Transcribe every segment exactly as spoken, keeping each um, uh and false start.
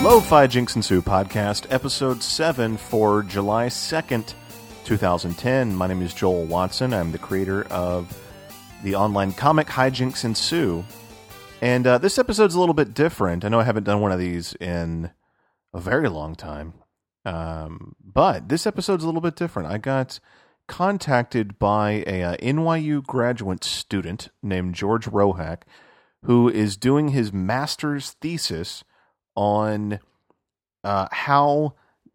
Lo-Fi Jinx and Sue podcast, episode seven for July second, twenty ten. My name is Joel Watson. I'm the creator of the online comic Hijinks and Sue. And uh, this episode's a little bit different. I know I haven't done one of these in a very long time. Um, but this episode's a little bit different. I got contacted by a uh, N Y U graduate student named George Rohack, who is doing his master's thesis on uh, how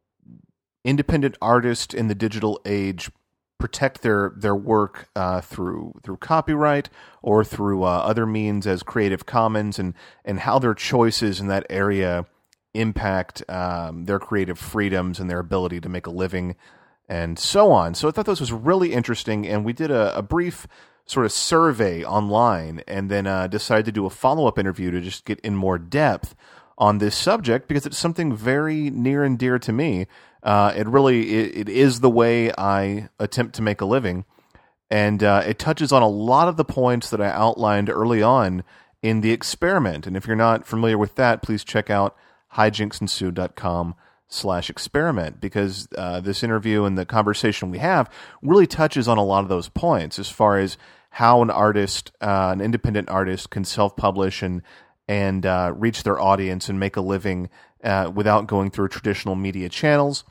independent artists in the digital age protect their their work uh, through through copyright or through uh, other means as Creative Commons, and and how their choices in that area impact um, their creative freedoms and their ability to make a living and so on. So I thought this was really interesting, and we did a, a brief sort of survey online, and then uh, decided to do a follow-up interview to just get in more depth on this subject, because it's something very near and dear to me. Uh, it really it, it is the way I attempt to make a living, and uh, it touches on a lot of the points that I outlined early on in the experiment. And if you're not familiar with that, please check out hijinksandSue.com slash experiment, because uh, this interview and the conversation we have really touches on a lot of those points as far as how an artist, uh, an independent artist, can self-publish and and uh, reach their audience and make a living uh, without going through traditional media channels.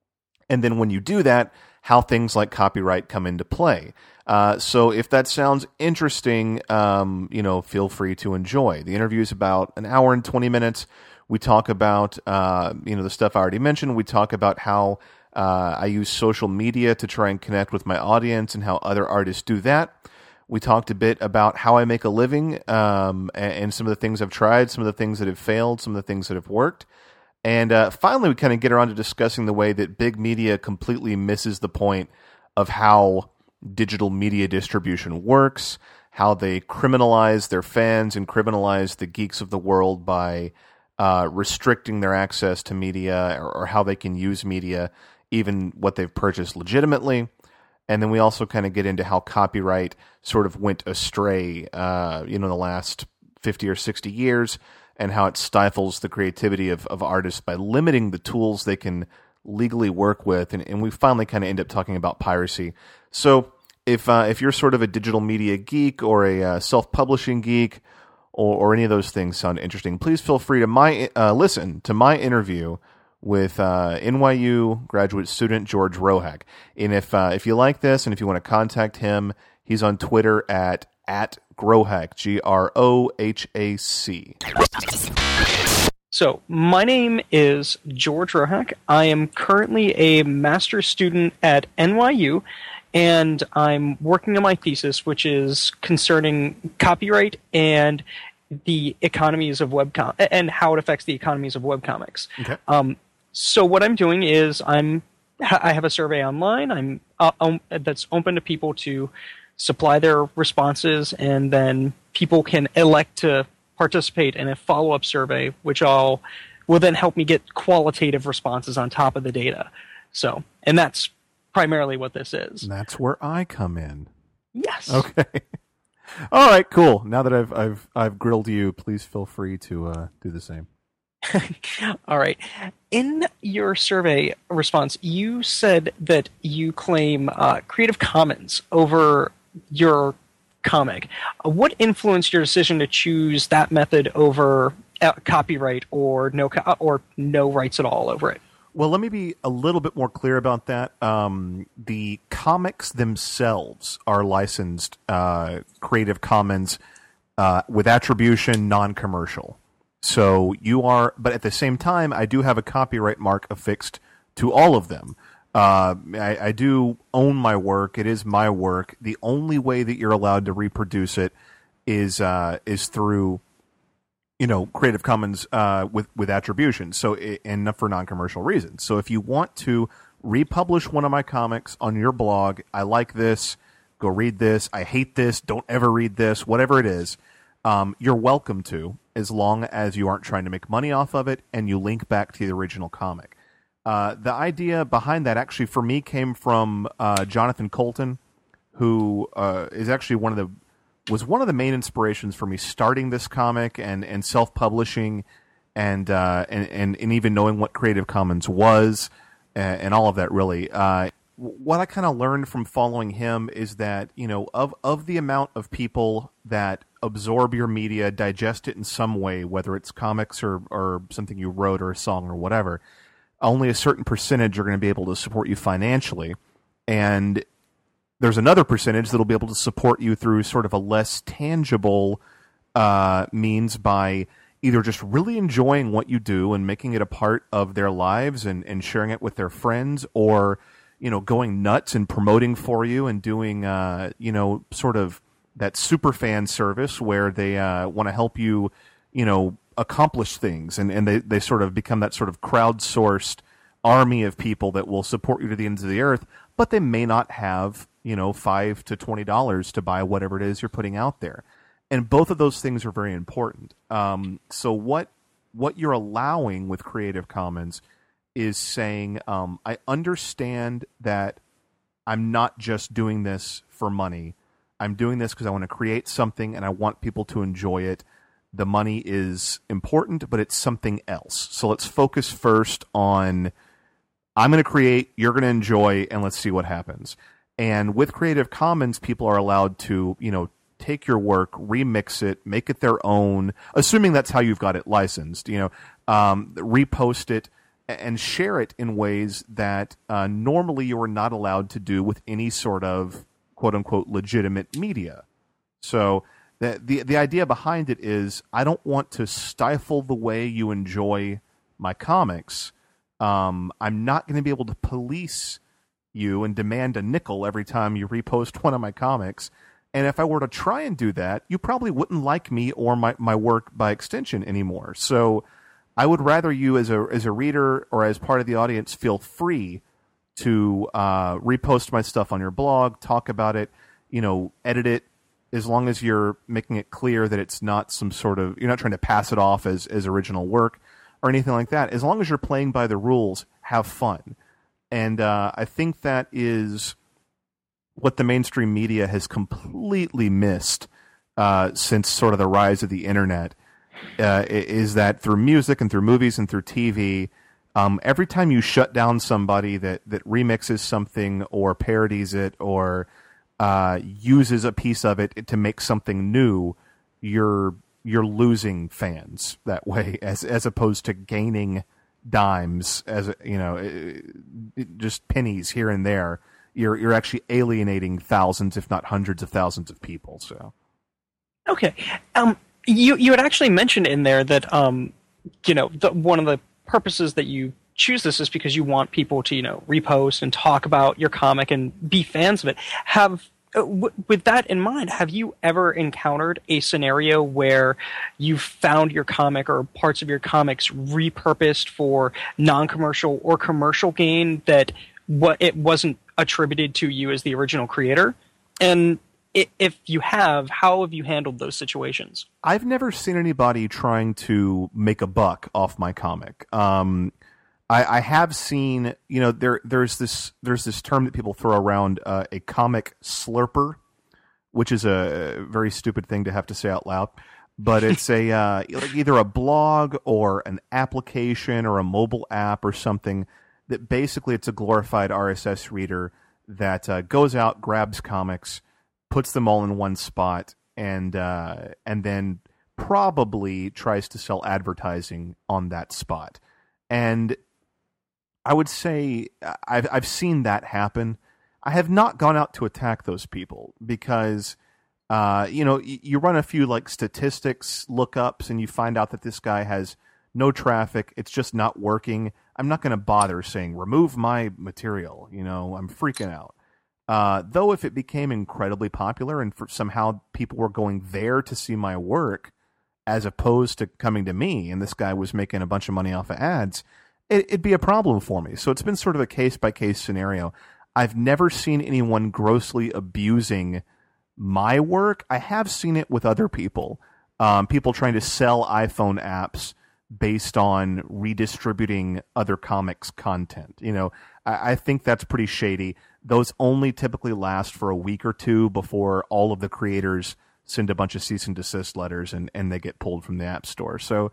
And then when you do that, how things like copyright come into play. Uh, so if that sounds interesting, um, you know, feel free to enjoy. The interview is about an hour and twenty minutes. We talk about, uh, you know, the stuff I already mentioned. We talk about how uh, I use social media to try and connect with my audience and how other artists do that. We talked a bit about how I make a living um, and, and some of the things I've tried, some of the things that have failed, some of the things that have worked. And uh, finally, we kind of get around to discussing the way that big media completely misses the point of how digital media distribution works, how they criminalize their fans and criminalize the geeks of the world by uh, restricting their access to media, or, or how they can use media, even what they've purchased legitimately. And then we also kind of get into how copyright sort of went astray, uh, you know, in the last fifty or sixty years, and how it stifles the creativity of, of artists by limiting the tools they can legally work with. And, and we finally kind of end up talking about piracy. So if uh, if you're sort of a digital media geek or a uh, self-publishing geek, or, or any of those things sound interesting, please feel free to my uh, listen to my interview with uh, N Y U graduate student George Rohack. And if uh, if you like this, and if you want to contact him, he's on Twitter at at Grohack, G R O H A C. So, my name is George Rohack. I am currently a master's student at N Y U, and I'm working on my thesis, which is concerning copyright and the economies of webcom and how it affects the economies of webcomics. Okay. Um, so what I'm doing is I'm I have a survey online. I'm uh, um, that's open to people to supply their responses, and then people can elect to participate in a follow-up survey, which I'll will then help me get qualitative responses on top of the data. So, and that's primarily what this is. And that's where I come in. Yes. Okay. All right, cool. Now that I've I've I've grilled you, please feel free to uh, do the same. All right. In your survey response, you said that you claim uh, Creative Commons over your comic. Uh, what influenced your decision to choose that method over uh, copyright or no co- or no rights at all over it? Well, let me be a little bit more clear about that. Um, the comics themselves are licensed uh, Creative Commons uh, with attribution, non-commercial. So you are, but at the same time, I do have a copyright mark affixed to all of them. Uh, I, I do own my work. It is my work. The only way that you're allowed to reproduce it is uh, is through, you know, Creative Commons uh, with with attribution. So it, and for non-commercial reasons. So if you want to republish one of my comics on your blog, I like this. Go read this. I hate this. Don't ever read this. Whatever it is. Um, you're welcome to, as long as you aren't trying to make money off of it and you link back to the original comic. Uh, the idea behind that actually for me came from uh, Jonathan Coulton, who uh, is actually one of the was one of the main inspirations for me starting this comic and, and self-publishing and uh, and, and and even knowing what Creative Commons was, and, and all of that. Really, uh, what I kind of learned from following him is that, you know, of of the amount of people that absorb your media, digest it in some way, whether it's comics or or something you wrote or a song or whatever, only a certain percentage are going to be able to support you financially, and there's another percentage that'll be able to support you through sort of a less tangible uh, means by either just really enjoying what you do and making it a part of their lives and, and sharing it with their friends, or, you know, going nuts and promoting for you and doing, uh, you know, sort of that super fan service where they uh, want to help you, you know, accomplish things, and, and they, they sort of become that sort of crowdsourced army of people that will support you to the ends of the earth, but they may not have, you know, five to twenty dollars to buy whatever it is you're putting out there. And both of those things are very important. Um, so what what you're allowing with Creative Commons is saying, um, I understand that I'm not just doing this for money. I'm doing this because I want to create something and I want people to enjoy it. The money is important, but it's something else. So let's focus first on, I'm going to create, you're going to enjoy, and let's see what happens. And with Creative Commons, people are allowed to, you know, take your work, remix it, make it their own, assuming that's how you've got it licensed, you know, um, repost it and share it in ways that uh, normally you are not allowed to do with any sort of quote-unquote legitimate media. So the, the the idea behind it is, I don't want to stifle the way you enjoy my comics. Um, I'm not going to be able to police you and demand a nickel every time you repost one of my comics. And if I were to try and do that, you probably wouldn't like me or my, my work by extension anymore. So I would rather you as a as a reader or as part of the audience feel free to uh, repost my stuff on your blog, talk about it, you know, edit it, as long as you're making it clear that it's not some sort of, you're not trying to pass it off as, as original work or anything like that. As long as you're playing by the rules, have fun. And uh, I think that is what the mainstream media has completely missed uh, since sort of the rise of the internet, uh, is that through music and through movies and through T V, um, every time you shut down somebody that, that remixes something or parodies it or uh, uses a piece of it to make something new, you're you're losing fans that way, as as opposed to gaining dimes, as you know, it, it, just pennies here and there. You're you're actually alienating thousands, if not hundreds of thousands of people. So, okay, um, you you had actually mentioned in there that um, you know, the, one of the purposes that you choose this is because you want people to, you know, repost and talk about your comic and be fans of it. Have uh, w- with that in mind, have you ever encountered a scenario where you found your comic or parts of your comics repurposed for non-commercial or commercial gain that what it wasn't attributed to you as the original creator? And if you have, how have you handled those situations? I've never seen anybody trying to make a buck off my comic. Um, I, I have seen, you know, there there's this there's this term that people throw around, uh, a comic slurper, which is a very stupid thing to have to say out loud. But it's a uh, like either a blog or an application or a mobile app or something that basically it's a glorified R S S reader that uh, goes out, grabs comics, puts them all in one spot, and uh, and then probably tries to sell advertising on that spot. And I would say I've I've seen that happen. I have not gone out to attack those people because uh, you know, you run a few like statistics lookups and you find out that this guy has no traffic. It's just not working. I'm not going to bother saying remove my material. You know, I'm freaking out. Uh, though if it became incredibly popular and for somehow people were going there to see my work as opposed to coming to me, and this guy was making a bunch of money off of ads, it, it'd be a problem for me. So it's been sort of a case-by-case scenario. I've never seen anyone grossly abusing my work. I have seen it with other people. Um, people trying to sell iPhone apps based on redistributing other comics content. You know, I, I think that's pretty shady. Those only typically last for a week or two before all of the creators send a bunch of cease and desist letters and, and they get pulled from the App Store. So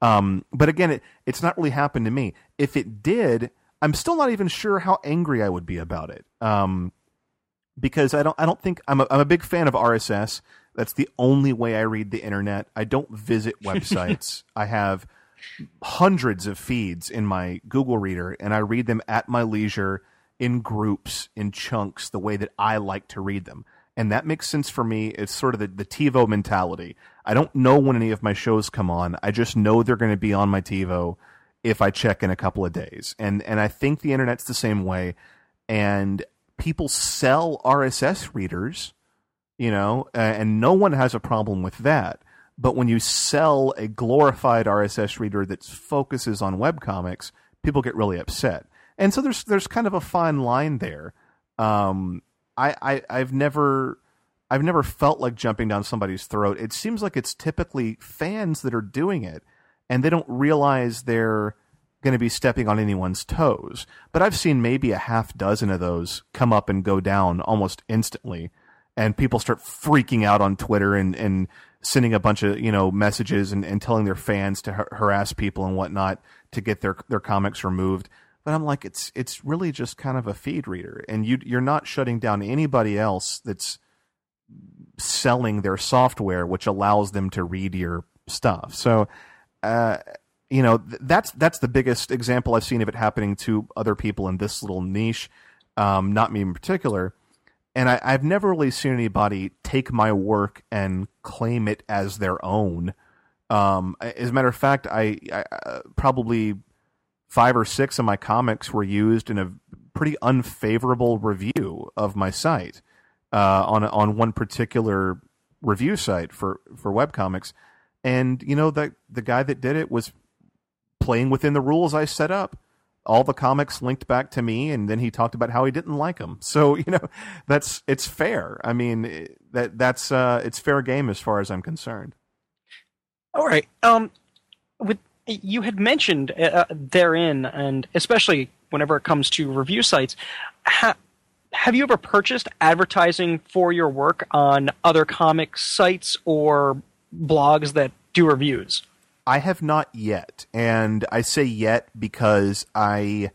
Um, but again, it, it's not really happened to me. If it did, I'm still not even sure how angry I would be about it. Um, because I don't, I don't think I'm a, I'm a big fan of R S S. That's the only way I read the internet. I don't visit websites. I have hundreds of feeds in my Google Reader, and I read them at my leisure in groups, in chunks, the way that I like to read them. And that makes sense for me. It's sort of the, the TiVo mentality. I don't know when any of my shows come on. I just know they're going to be on my TiVo if I check in a couple of days. And and I think the internet's the same way. And people sell R S S readers, you know, uh, and no one has a problem with that. But when you sell a glorified R S S reader that focuses on webcomics, people get really upset. And so there's there's kind of a fine line there. Um, I, I I've never I've never felt like jumping down somebody's throat. It seems like it's typically fans that are doing it, and they don't realize they're going to be stepping on anyone's toes. But I've seen maybe a half dozen of those come up and go down almost instantly, and people start freaking out on Twitter and, and sending a bunch of, you know, messages and, and telling their fans to har- harass people and whatnot to get their their comics removed. But I'm like, it's it's really just kind of a feed reader, and you you're not shutting down anybody else that's selling their software, which allows them to read your stuff. So, uh, you know, th- that's that's the biggest example I've seen of it happening to other people in this little niche, um, not me in particular. And I, I've never really seen anybody take my work and claim it as their own. Um, as a matter of fact, I, I uh, probably five or six of my comics were used in a pretty unfavorable review of my site uh, on on one particular review site for, for webcomics. And, you know, the, the guy that did it was playing within the rules I set up. All the comics linked back to me, and then he talked about how he didn't like them. So, you know, that's it's fair. I mean, that that's uh, it's fair game as far as I'm concerned. All right. Um, with you had mentioned uh, therein, and especially whenever it comes to review sites, ha- have you ever purchased advertising for your work on other comic sites or blogs that do reviews? I have not yet, and I say yet because I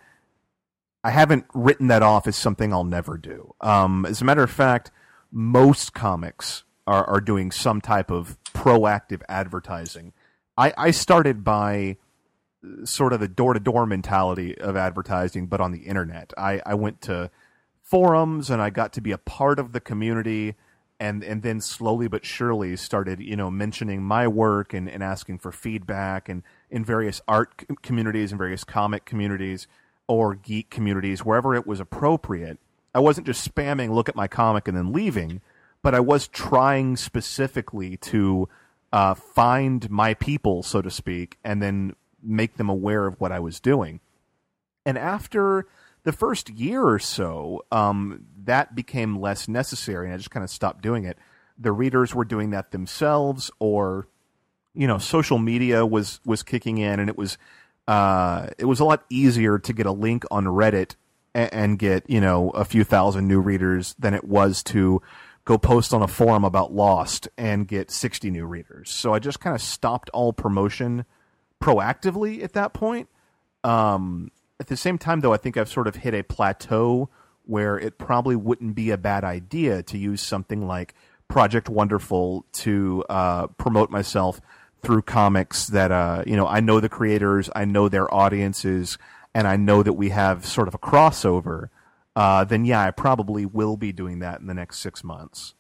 I haven't written that off as something I'll never do. Um, as a matter of fact, most comics are, are doing some type of proactive advertising. I, I started by sort of the door-to-door mentality of advertising, but on the internet. I, I went to forums, and I got to be a part of the community, and and then slowly but surely started, you know, mentioning my work and, and asking for feedback, and in various art communities and various comic communities or geek communities, wherever it was appropriate. I wasn't just spamming, look at my comic and then leaving, but I was trying specifically to uh, find my people, so to speak, and then make them aware of what I was doing. And after the first year or so, um, that became less necessary, and I just kind of stopped doing it. The readers were doing that themselves, or, you know, social media was, was kicking in, and it was uh, it was a lot easier to get a link on Reddit and, and get, you know, a few thousand new readers than it was to go post on a forum about Lost and get sixty new readers. So I just kind of stopped all promotion proactively at that point. Um, at the same time, though, I think I've sort of hit a plateau where it probably wouldn't be a bad idea to use something like Project Wonderful to uh, promote myself through comics that, uh, you know, I know the creators, I know their audiences, and I know that we have sort of a crossover. Uh, then, yeah, I probably will be doing that in the next six months.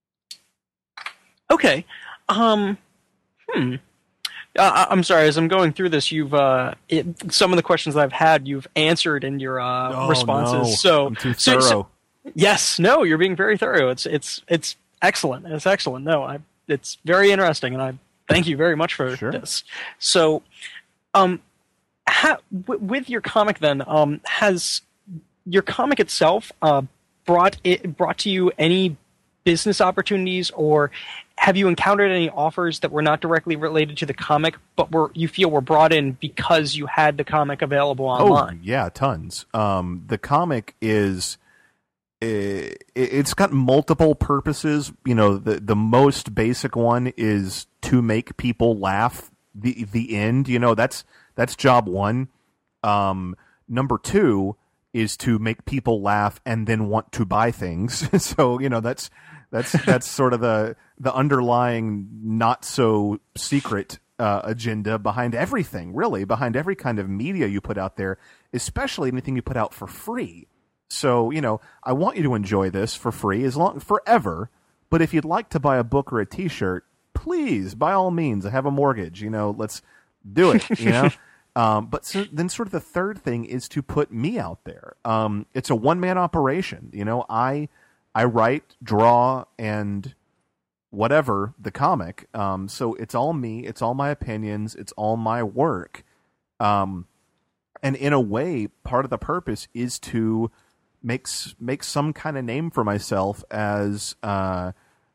Okay. Um, hmm. Uh, I'm sorry, as I'm going through this, you've uh, it, some of the questions that I've had, you've answered in your uh, oh, responses. No. So, I'm too so, thorough. So, yes, no, you're being very thorough. It's it's it's excellent. It's excellent. No, I, it's very interesting, and I thank you very much for sure. this. So, um, ha, w- with your comic, then, um, has your comic itself uh, brought it brought to you any business opportunities, or have you encountered any offers that were not directly related to the comic, but were you feel were brought in because you had the comic available online? Oh, yeah, tons. Um, the comic is it, it's got multiple purposes. You know, the the most basic one is to make people laugh the the end. You know, that's that's job one. Um, number two is to make people laugh and then want to buy things. So, you know, that's that's that's sort of the the underlying not so secret uh, agenda behind everything, really, behind every kind of media you put out there, especially anything you put out for free. So, you know, I want you to enjoy this for free as long forever. But if you'd like to buy a book or a T-shirt, please, by all means, I have a mortgage. You know, let's do it. You know. Um, but so, then sort of the third thing is to put me out there. Um, it's a one-man operation. You know, I I write, draw, and whatever the comic. Um, so it's all me. It's all my opinions. It's all my work. Um, and in a way, part of the purpose is to make, make some kind of name for myself as uh,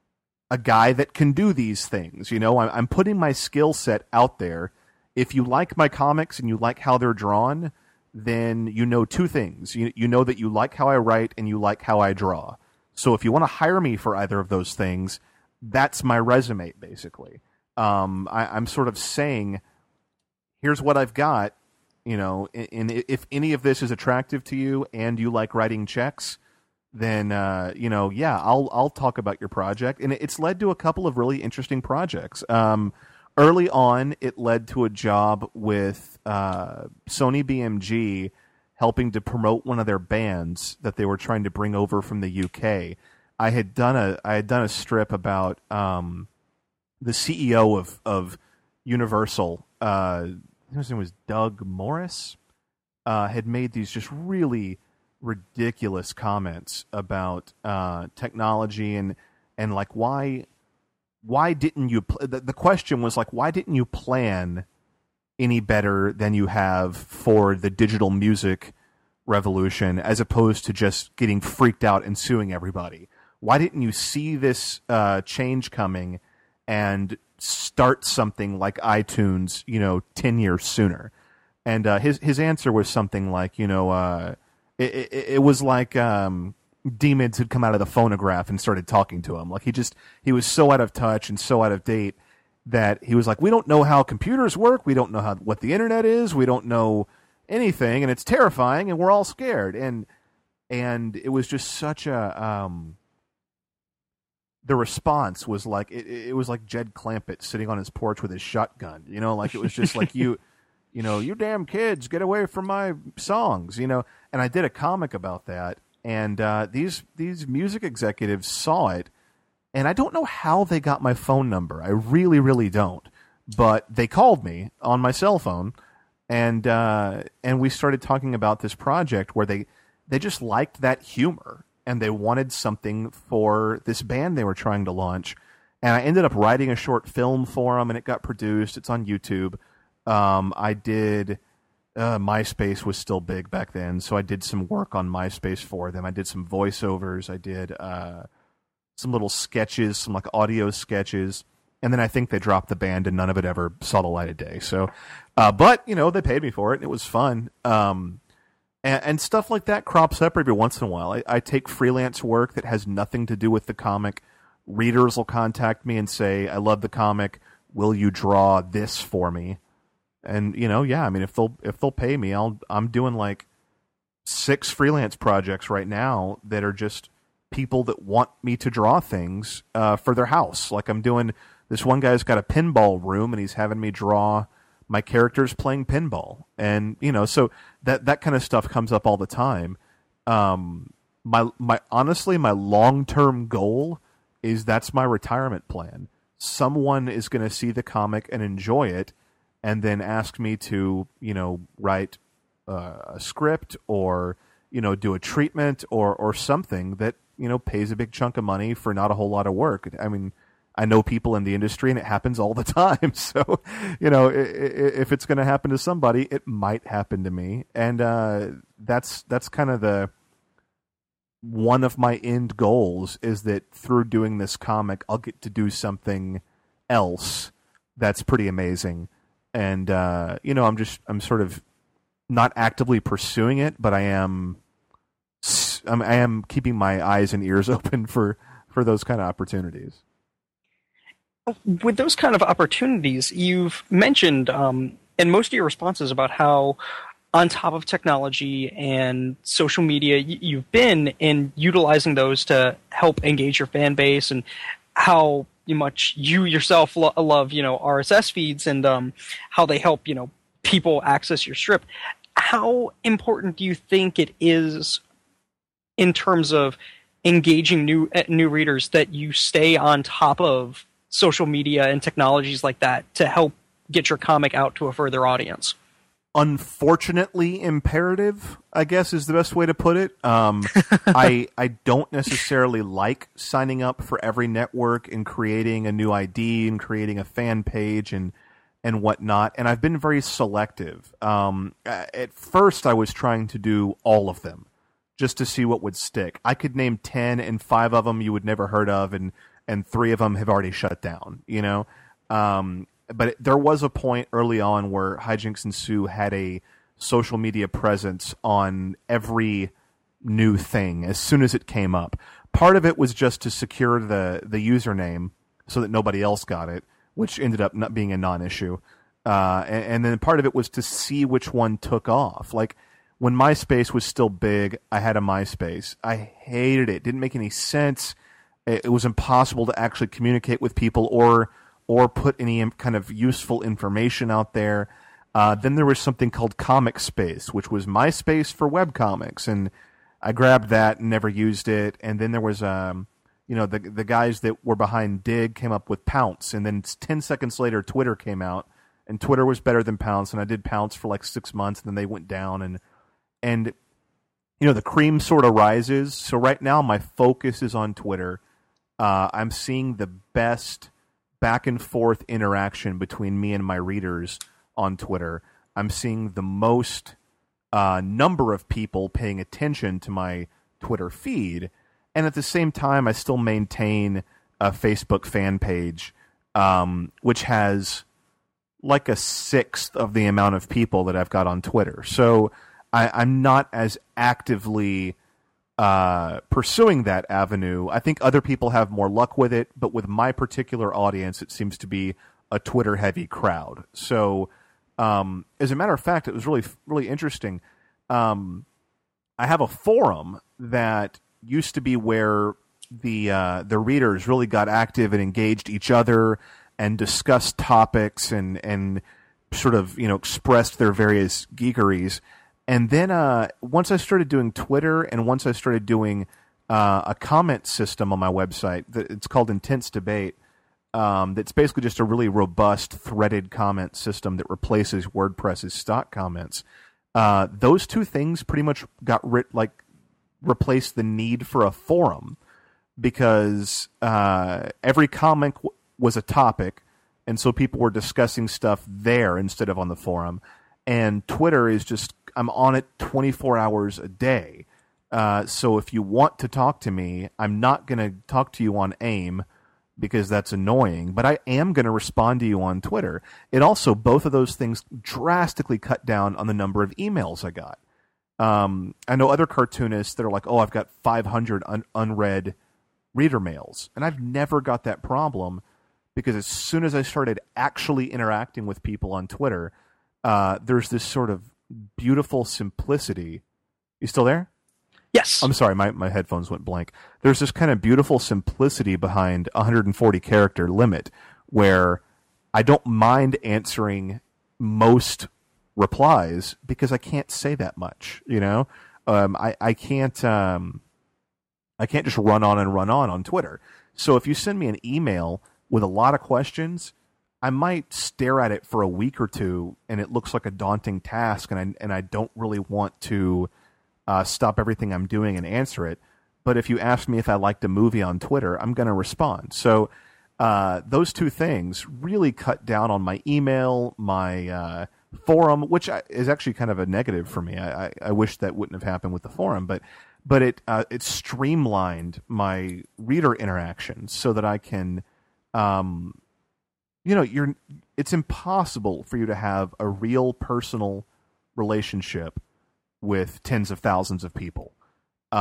a guy that can do these things. You know, I'm, I'm putting my skill set out there. If you like my comics and you like how they're drawn, then you know two things. You, you know that you like how I write and you like how I draw. So if you want to hire me for either of those things, that's my resume, basically. Um, I, I'm sort of saying, here's what I've got. You know, and, and if any of this is attractive to you and you like writing checks, then, uh, you know, yeah, I'll I'll talk about your project. And it's led to a couple of really interesting projects. Um Early on, it led to a job with uh, Sony B M G helping to promote one of their bands that they were trying to bring over from the U K. I had done a I had done a strip about um, the C E O of of Universal. Uh, his name was Doug Morris. Uh, had made these just really ridiculous comments about uh, technology and and like why. Why didn't you? Pl- the, the question was like, why didn't you plan any better than you have for the digital music revolution, as opposed to just getting freaked out and suing everybody? Why didn't you see this uh, change coming and start something like iTunes, you know, ten years sooner? And uh, his his answer was something like, you know, uh, it, it, it was like. Um, demons had come out of the phonograph and started talking to him. Like he just, he was so out of touch and so out of date that he was like, we don't know how computers work. We don't know how, what the internet is. We don't know anything. And it's terrifying and we're all scared. And, and it was just such a, um, the response was like, it, it was like Jed Clampett sitting on his porch with his shotgun, you know, like it was just like you, you know, you damn kids, get away from my songs, you know? And I did a comic about that. And uh, these these music executives saw it, and I don't know how they got my phone number. I really, really don't. But they called me on my cell phone, and uh, and we started talking about this project where they they just liked that humor, and they wanted something for this band they were trying to launch. And I ended up writing a short film for them, and it got produced. It's on YouTube. Um, I did... Uh, MySpace was still big back then, so I did some work on MySpace for them. I did some voiceovers. I did uh, some little sketches, some like audio sketches, and then I think they dropped the band, and none of it ever saw the light of day. So, uh, but you know, they paid me for it, and it was fun. Um, and, and stuff like that crops up every once in a while. I, I take freelance work that has nothing to do with the comic. Readers will contact me and say, "I love the comic. Will you draw this for me?" And you know, yeah, I mean, if they'll if they'll pay me, I'll I'm doing like six freelance projects right now that are just people that want me to draw things uh, for their house. Like I'm doing this one guy's got a pinball room and he's having me draw my characters playing pinball, and you know, so that that kind of stuff comes up all the time. Um, my my honestly, my long term goal is that's my retirement plan. Someone is going to see the comic and enjoy it, and then ask me to, you know, write uh, a script or, you know, do a treatment or, or something that, you know, pays a big chunk of money for not a whole lot of work. I mean, I know people in the industry and it happens all the time. So, you know, if it's going to happen to somebody, it might happen to me. And uh, that's that's kind of the one of my end goals, is that through doing this comic, I'll get to do something else that's pretty amazing. And, uh, you know, I'm just, I'm sort of not actively pursuing it, but I am, I'm, I am keeping my eyes and ears open for, for those kind of opportunities. With those kind of opportunities, you've mentioned um, in most of your responses about how on top of technology and social media, y- you've been in utilizing those to help engage your fan base, and how much you yourself lo- love, you know, R S S feeds, and um, how they help, you know, people access your strip. How important do you think it is in terms of engaging new uh, new readers that you stay on top of social media and technologies like that to help get your comic out to a further audience? Unfortunately imperative, I guess, is the best way to put it. Um, I I don't necessarily like signing up for every network and creating a new I D and creating a fan page and and whatnot. And I've been very selective. Um, at first, I was trying to do all of them just to see what would stick. I could name ten, and five of them you would never heard of, and and three of them have already shut down. You know. Um, But it, there was a point early on where Hijinks and Sue had a social media presence on every new thing as soon as it came up. Part of it was just to secure the, the username so that nobody else got it, which ended up not being a non-issue. Uh, and, and then part of it was to see which one took off. Like, when MySpace was still big, I had a MySpace. I hated it. It didn't make any sense. It, it was impossible to actually communicate with people or... or put any kind of useful information out there. Uh, then there was something called Comic Space, which was MySpace for webcomics, and I grabbed that and never used it. And then there was, um, you know, the the guys that were behind Dig came up with Pounce, and then ten seconds later, Twitter came out, and Twitter was better than Pounce, and I did Pounce for like six months, and then they went down, and and you know, the cream sort of rises. So right now, my focus is on Twitter. Uh, I'm seeing the best back and forth interaction between me and my readers on Twitter. I'm seeing the most uh, number of people paying attention to my Twitter feed, and at the same time, I still maintain a Facebook fan page, um, which has like a sixth of the amount of people that I've got on Twitter. So I, I'm not as actively Uh, pursuing that avenue. I think other people have more luck with it, but with my particular audience, it seems to be a Twitter-heavy crowd. So, um, as a matter of fact, it was really, really interesting. Um, I have a forum that used to be where the uh, the readers really got active and engaged each other and discussed topics and and sort of, you know, expressed their various geekeries. And then uh, once I started doing Twitter, and once I started doing uh, a comment system on my website, that it's called Intense Debate. Um, that's basically just a really robust threaded comment system that replaces WordPress's stock comments. Uh, those two things pretty much got rid, like replaced the need for a forum, because uh, every comic w- was a topic, and so people were discussing stuff there instead of on the forum. And Twitter is just, I'm on it twenty-four hours a day. Uh, so if you want to talk to me, I'm not going to talk to you on AIM because that's annoying, but I am going to respond to you on Twitter. It also, both of those things drastically cut down on the number of emails I got. Um, I know other cartoonists that are like, oh, I've got five hundred un- unread reader mails. And I've never got that problem, because as soon as I started actually interacting with people on Twitter, Uh, there's this sort of beautiful simplicity. You still there? Yes. I'm sorry, my, my headphones went blank. There's this kind of beautiful simplicity behind a one hundred forty character limit, where I don't mind answering most replies because I can't say that much. You know, um, I I can't um, I can't just run on and run on on Twitter. So if you send me an email with a lot of questions, I might stare at it for a week or two, and it looks like a daunting task, and I and I don't really want to uh, stop everything I'm doing and answer it. But if you ask me if I liked a movie on Twitter, I'm going to respond. So uh, those two things really cut down on my email, my uh, forum, which is actually kind of a negative for me. I, I, I wish that wouldn't have happened with the forum, but but it uh, it streamlined my reader interactions so that I can. Um, You know, you're. It's impossible for you to have a real personal relationship with tens of thousands of people.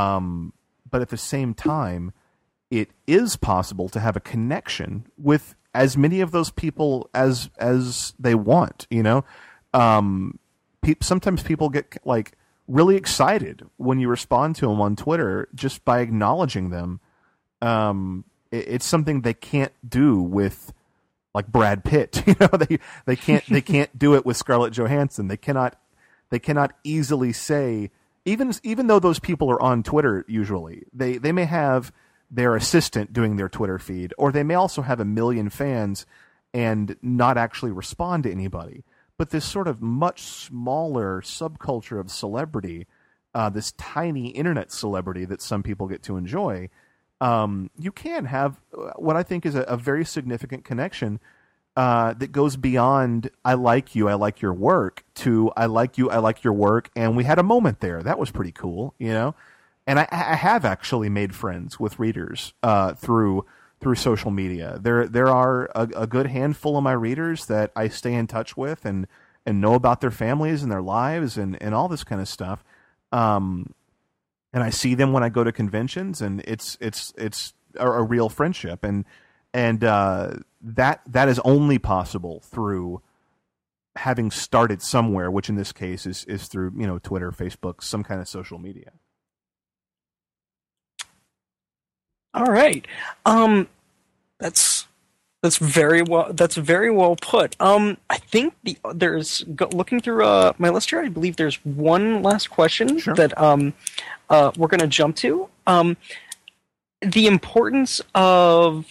Um, but at the same time, it is possible to have a connection with as many of those people as as they want. You know, um, pe- sometimes people get like really excited when you respond to them on Twitter just by acknowledging them. Um, it, it's something they can't do with like Brad Pitt. You know, they they can't they can't do it with Scarlett Johansson. They cannot they cannot easily say, even even though those people are on Twitter usually, they they may have their assistant doing their Twitter feed, or they may also have a million fans and not actually respond to anybody. But this sort of much smaller subculture of celebrity, uh, this tiny internet celebrity that some people get to enjoy, um, you can have what I think is a, a very significant connection uh, that goes beyond "I like you, I like your work" to "I like you, I like your work," and we had a moment there. That was pretty cool, you know. And I, I have actually made friends with readers uh, through through social media. There there are a, a good handful of my readers that I stay in touch with and, and know about their families and their lives and, and all this kind of stuff. Um, and I see them when I go to conventions, and it's it's it's a, a real friendship. And and uh, that that is only possible through having started somewhere, which in this case is is through, you know, Twitter, Facebook, some kind of social media. All right. Um, that's that's very well. That's very well put. Um, I think the there's go, looking through uh, my list here. I believe there's one last question Sure. that um, uh, we're going to jump to. Um, the importance of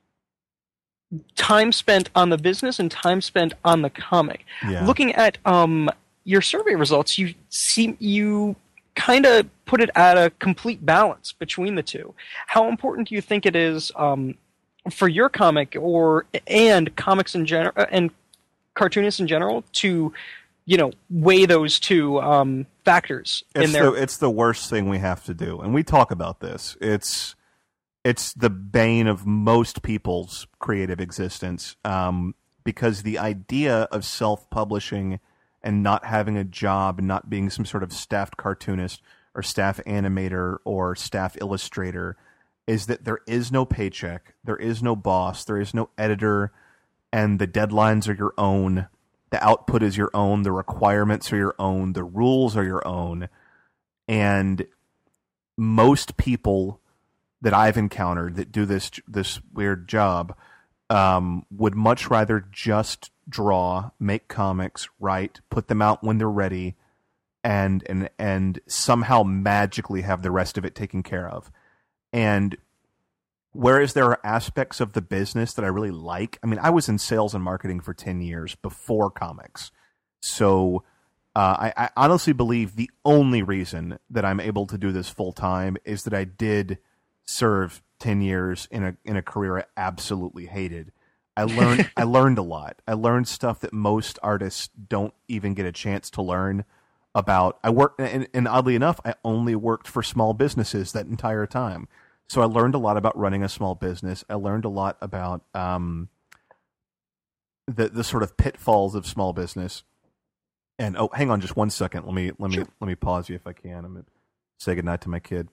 time spent on the business and time spent on the comic. Yeah. Looking at um, your survey results, you seem you. kind of put it at a complete balance between the two. How important do you think it is um, for your comic or and comics in general and cartoonists in general to, you know, weigh those two um, factors it's in there? The, it's the worst thing we have to do, and we talk about this. It's it's the bane of most people's creative existence um, because the idea of self-publishing and not having a job and not being some sort of staffed cartoonist or staff animator or staff illustrator is that there is no paycheck, there is no boss, there is no editor, and the deadlines are your own, the output is your own, the requirements are your own, the rules are your own. And most people that I've encountered that do this this weird job um, would much rather just draw, make comics, write, put them out when they're ready, and and and somehow magically have the rest of it taken care of. And whereas there are aspects of the business that I really like, I mean, I was in sales and marketing for ten years before comics. So uh, I, I honestly believe the only reason that I'm able to do this full time is that I did serve ten years in a in a career I absolutely hated. I learned I learned a lot. I learned stuff that most artists don't even get a chance to learn about. I worked, and, and oddly enough, I only worked for small businesses that entire time. So I learned a lot about running a small business. I learned a lot about um, the the sort of pitfalls of small business. And oh, hang on, just one second. Let me let me Sure. let me pause you if I can. I'm gonna say goodnight to my kid.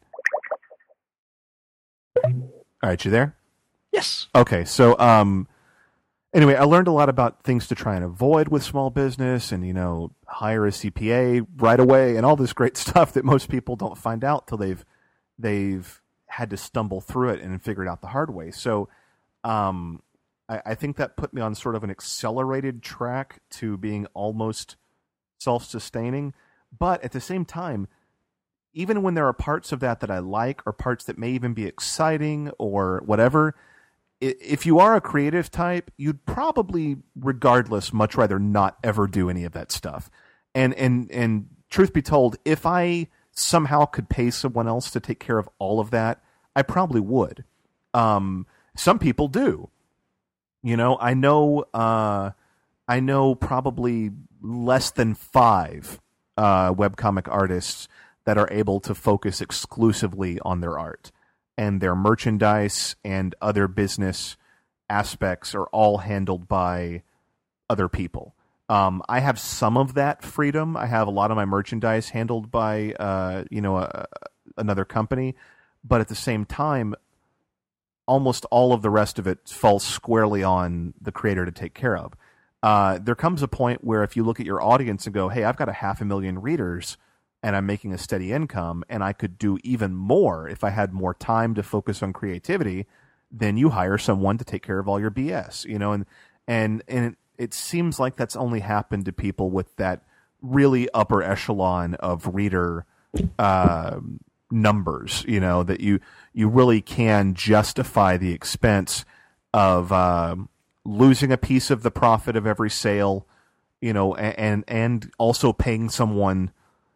All right, you there? Yes. Okay, so um. Anyway, I learned a lot about things to try and avoid with small business and, you know, hire a C P A right away and all this great stuff that most people don't find out till they've they've had to stumble through it and figure it out the hard way. So um, I, I think that put me on sort of an accelerated track to being almost self-sustaining. But at the same time, even when there are parts of that that I like or parts that may even be exciting or whatever, if you are a creative type, you'd probably, regardless, much rather not ever do any of that stuff. And and and truth be told, if I somehow could pay someone else to take care of all of that, I probably would. Um, some people do. You know, I know. Uh, I know probably less than five uh, webcomic artists that are able to focus exclusively on their art. And their merchandise and other business aspects are all handled by other people. Um, I have some of that freedom. I have a lot of my merchandise handled by, uh, you know, a, another company. But at the same time, almost all of the rest of it falls squarely on the creator to take care of. Uh, there comes a point where if you look at your audience and go, hey, I've got a half a million readers and I'm making a steady income and I could do even more if I had more time to focus on creativity, then you hire someone to take care of all your B S, you know, and, and, and it, it seems like that's only happened to people with that really upper echelon of reader, uh, numbers, you know, that you, you really can justify the expense of, um, losing a piece of the profit of every sale, you know, and and also paying someone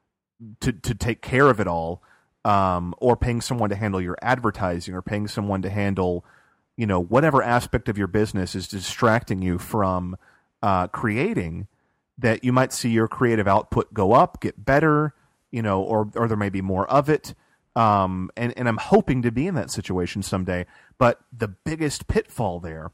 to to take care of it all, um, or paying someone to handle your advertising, or paying someone to handle, you know, whatever aspect of your business is distracting you from uh, creating, that you might see your creative output go up, get better, you know, or or there may be more of it. Um, and, and I'm hoping to be in that situation someday. But the biggest pitfall there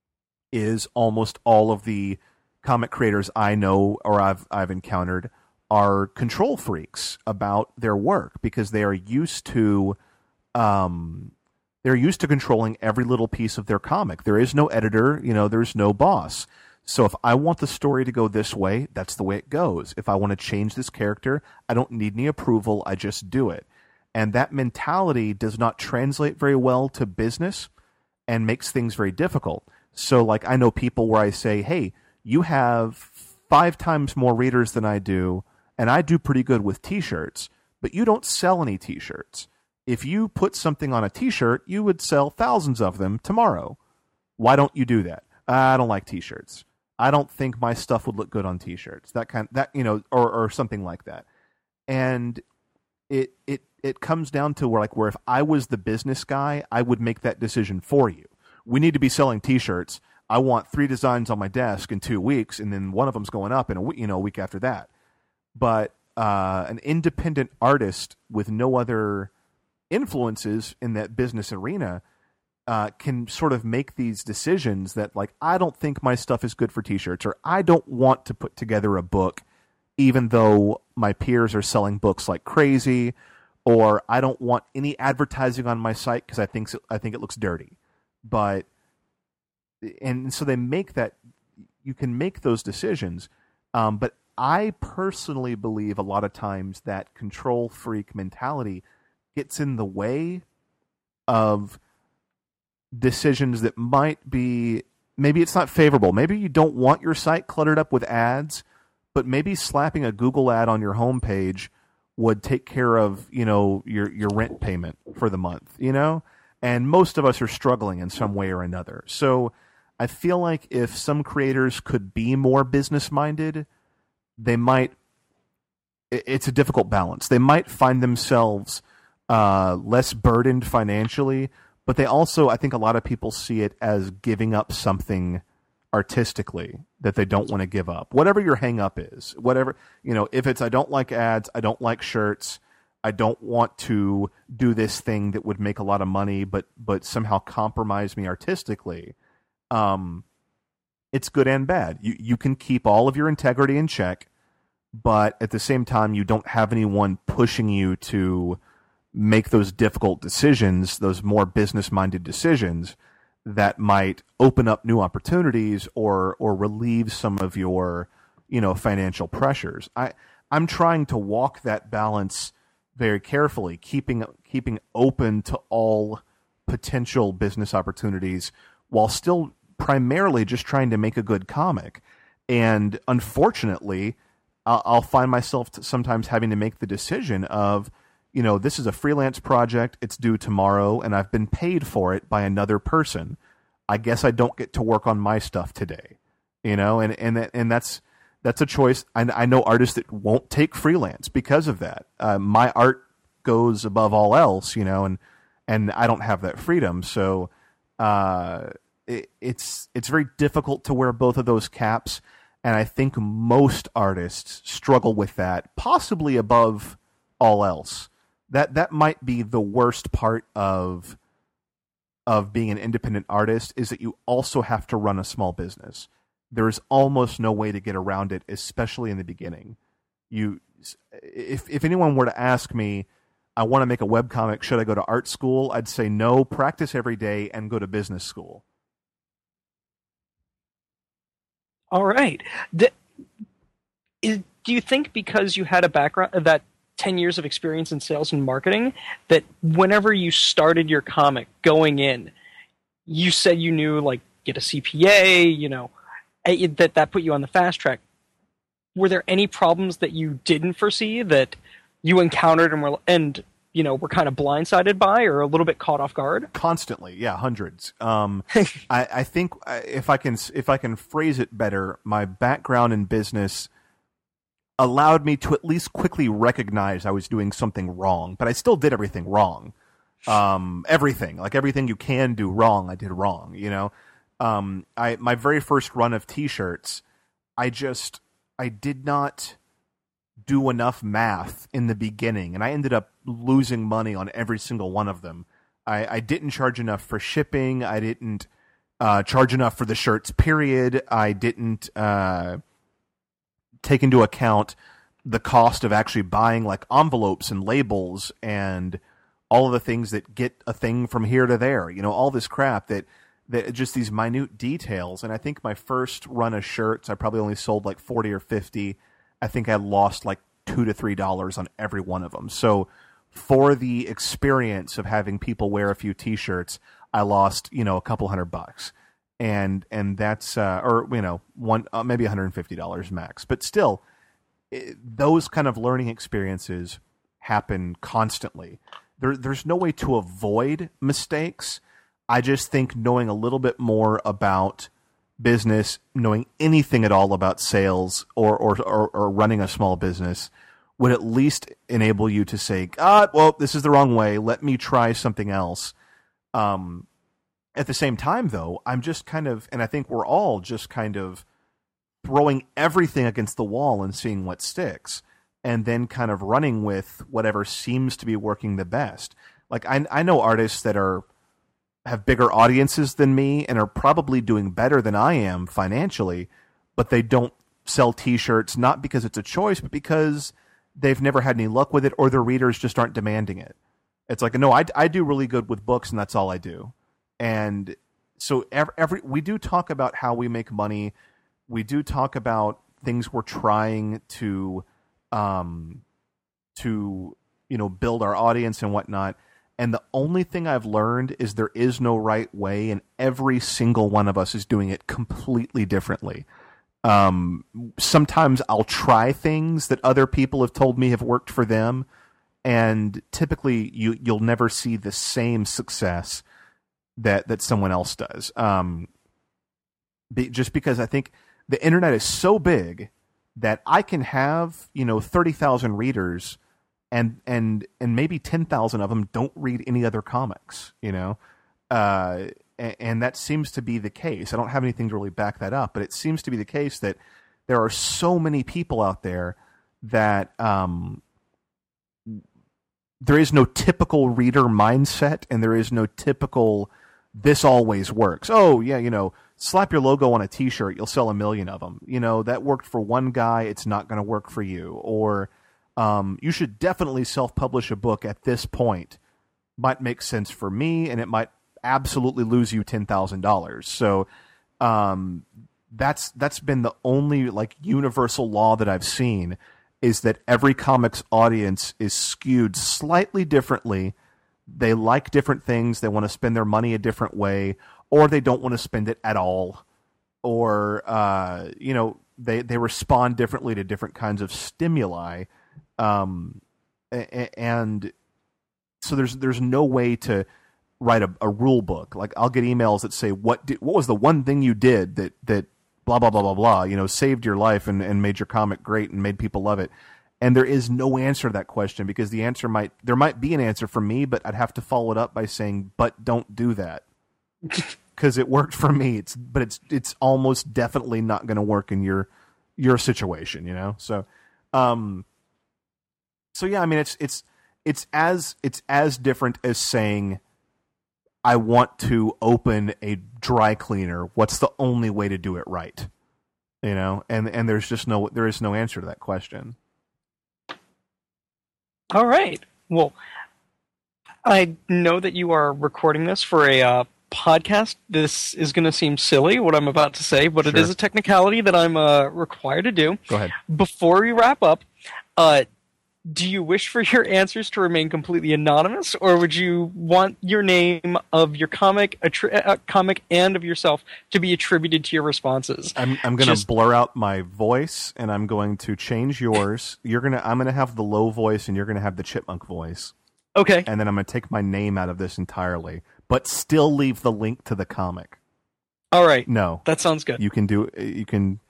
is almost all of the comic creators I know or I've I've encountered are control freaks about their work, because they are used to um they're used to controlling every little piece of their comic. There is no editor, you know, there's no boss. So if I want the story to go this way, that's the way it goes. If I want to change this character, I don't need any approval, I just do it. And that mentality does not translate very well to business and makes things very difficult. So, like, I know people where I say, hey, you have five times more readers than I do, and I do pretty good with T-shirts, but you don't sell any T-shirts. If you put something on a T-shirt, you would sell thousands of them tomorrow. Why don't you do that? I don't like T-shirts. I don't think my stuff would look good on T-shirts. That kind, that you know, or or something like that. And it it it comes down to where, like, where if I was the business guy, I would make that decision for you. We need to be selling T-shirts. I want three designs on my desk in two weeks, and then one of them's going up in a week, you know, a week after that. But uh, an independent artist with no other influences in that business arena uh, can sort of make these decisions that, like, I don't think my stuff is good for T-shirts, or I don't want to put together a book, even though my peers are selling books like crazy, or I don't want any advertising on my site because I think I think it looks dirty. But, and so they make that, you can make those decisions. Um, but I personally believe a lot of times that control freak mentality gets in the way of decisions that might be, maybe it's not favorable. Maybe you don't want your site cluttered up with ads, but maybe slapping a Google ad on your homepage would take care of, you know, your, your rent payment for the month, you know? And most of us are struggling in some way or another. So I feel like if some creators could be more business-minded, they might, it's a difficult balance. They might find themselves uh, less burdened financially, but they also, I think a lot of people see it as giving up something artistically that they don't want to give up. Whatever your hang-up is, whatever, you know, if it's I don't like ads, I don't like shirts, I don't want to do this thing that would make a lot of money, but but somehow compromise me artistically. Um, it's good and bad. You you can keep all of your integrity in check, but at the same time, you don't have anyone pushing you to make those difficult decisions, those more business-minded decisions that might open up new opportunities or or relieve some of your, you know, financial pressures. I I'm trying to walk that balance very carefully, keeping keeping open to all potential business opportunities while still primarily just trying to make a good comic. And unfortunately, I'll, I'll find myself sometimes having to make the decision of, you know, this is a freelance project, it's due tomorrow, and I've been paid for it by another person. I guess I don't get to work on my stuff today, you know, and and and that's that's a choice. I, I know artists that won't take freelance because of that. Uh, my art goes above all else, you know, and and I don't have that freedom. So uh, it, it's it's very difficult to wear both of those caps, and I think most artists struggle with that, possibly above all else. That that might be the worst part of of being an independent artist, is that you also have to run a small business. There is almost no way to get around it, especially in the beginning. You, if if anyone were to ask me, I want to make a webcomic. Should I go to art school? I'd say no, practice every day and go to business school. All right. D- is, do you think because you had a background, that ten years of experience in sales and marketing, that whenever you started your comic going in, you said you knew, like, get a C P A, you know, that that put you on the fast track. Were there any problems that you didn't foresee that you encountered and were, and, you know, were kind of blindsided by or a little bit caught off guard? Constantly, yeah, hundreds. Um, I, I think if I can if I can phrase it better, my background in business allowed me to at least quickly recognize I was doing something wrong, but I still did everything wrong. Um, everything, like everything you can do wrong, I did wrong. You know, um, I my very first run of T-shirts, I just I did not do enough math in the beginning, and I ended up losing money on every single one of them. I, I didn't charge enough for shipping. I didn't uh, charge enough for the shirts, period. I didn't uh, take into account the cost of actually buying like envelopes and labels and all of the things that get a thing from here to there. You know, all this crap that, that just these minute details. And I think my first run of shirts, I probably only sold like forty or fifty. I think I lost like two to three dollars on every one of them. So for the experience of having people wear a few T-shirts, I lost, you know, a couple hundred bucks, and and that's uh, or you know one uh, maybe one hundred fifty dollars max. But still, it, those kind of learning experiences happen constantly. There, there's no way to avoid mistakes. I just think knowing a little bit more about business, knowing anything at all about sales or, or or or running a small business would at least enable you to say, ah, well, this is the wrong way. Let me try something else. Um, at the same time, though, I'm just kind of, and I think we're all just kind of throwing everything against the wall and seeing what sticks, and then kind of running with whatever seems to be working the best. Like I, I know artists that are have bigger audiences than me and are probably doing better than I am financially, but they don't sell T-shirts, not because it's a choice, but because they've never had any luck with it or their readers just aren't demanding it. It's like, no, I, I do really good with books and that's all I do. And so every, every we do talk about how we make money. We do talk about things we're trying to, um, to, you know, build our audience and whatnot. And the only thing I've learned is there is no right way, and every single one of us is doing it completely differently. Um, sometimes I'll try things that other people have told me have worked for them, and typically you, you'll never see the same success that, that someone else does. Um, be, just because I think the internet is so big that I can have, you know, thirty thousand readers and and and maybe ten thousand of them don't read any other comics, you know, uh, and, and that seems to be the case. I don't have anything to really back that up, but it seems to be the case that there are so many people out there that um, there is no typical reader mindset, and there is no typical this always works. Oh yeah, you know, slap your logo on a T-shirt, you'll sell a million of them. You know, that worked for one guy, it's not going to work for you. Or Um, you should definitely self-publish a book at this point. Might make sense for me, and it might absolutely lose you ten thousand dollars. So um, that's that's been the only like universal law that I've seen, is that every comics audience is skewed slightly differently. They like different things. They want to spend their money a different way, or they don't want to spend it at all, or uh, you know, they they respond differently to different kinds of stimuli. Um, and so there's there's no way to write a, a rule book. Like I'll get emails that say, what did, what was the one thing you did that, that blah, blah, blah, blah, blah, you know, saved your life and, and made your comic great and made people love it. And there is no answer to that question, because the answer might, there might be an answer for me, but I'd have to follow it up by saying, but don't do that. Cause it worked for me. It's, but it's, it's almost definitely not going to work in your, your situation, you know? So, um, So yeah, I mean, it's it's it's as it's as different as saying, I want to open a dry cleaner. What's the only way to do it right? You know, and and there's just no there is no answer to that question. All right. Well, I know that you are recording this for a uh, podcast. This is going to seem silly, what I'm about to say, but Sure. it is a technicality that I'm uh, required to do. Go ahead. Before we wrap up, uh, do you wish for your answers to remain completely anonymous, or would you want your name of your comic, attri- uh, comic, and of yourself to be attributed to your responses? I'm I'm going to Just- blur out my voice, and I'm going to change yours. You're gonna I'm going to have the low voice, and you're going to have the chipmunk voice. Okay. And then I'm going to take my name out of this entirely, but still leave the link to the comic. All right. No, That sounds good. you can do. You can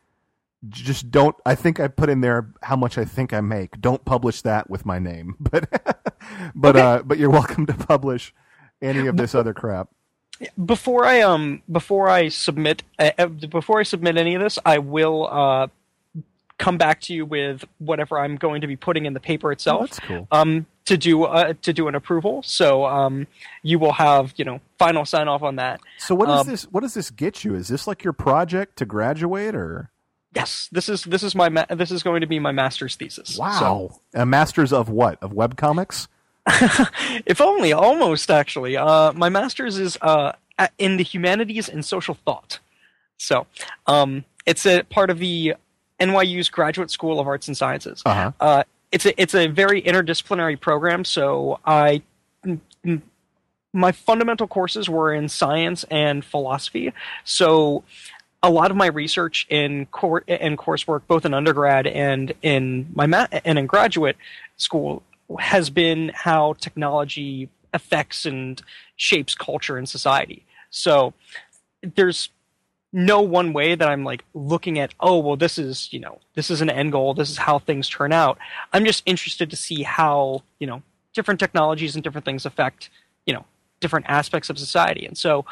just don't. I think I put in there how much I think I make. Don't publish that with my name, but but Okay. uh, but you're welcome to publish any of this other crap. Before I um before I submit uh, uh, before I submit any of this, I will uh come back to you with whatever I'm going to be putting in the paper Oh, itself. that's cool. Um, to do uh, to do an approval. So um, you will have you know final sign off on that. So what does um, this? What does this get you? Is this like your project to graduate, or Yes, this is this is my ma- this is going to be my master's thesis. wow, a master's of what? Of webcomics? So, if only, almost actually. Uh, my master's is uh, a- in the humanities and social thought. So um, it's a part of the N Y U's Graduate School of Arts and Sciences. Uh-huh. Uh, it's a it's a very interdisciplinary program. So I. m- m- My fundamental courses were in science and philosophy. So a lot of my research in cor- and coursework, both in undergrad and in my ma- and in graduate school, has been how technology affects and shapes culture and society. So there's no one way that I'm like looking at, oh, well, this is, you know, this is an end goal. This is how things turn out. I'm just interested to see how, you know, different technologies and different things affect, you know, different aspects of society. And so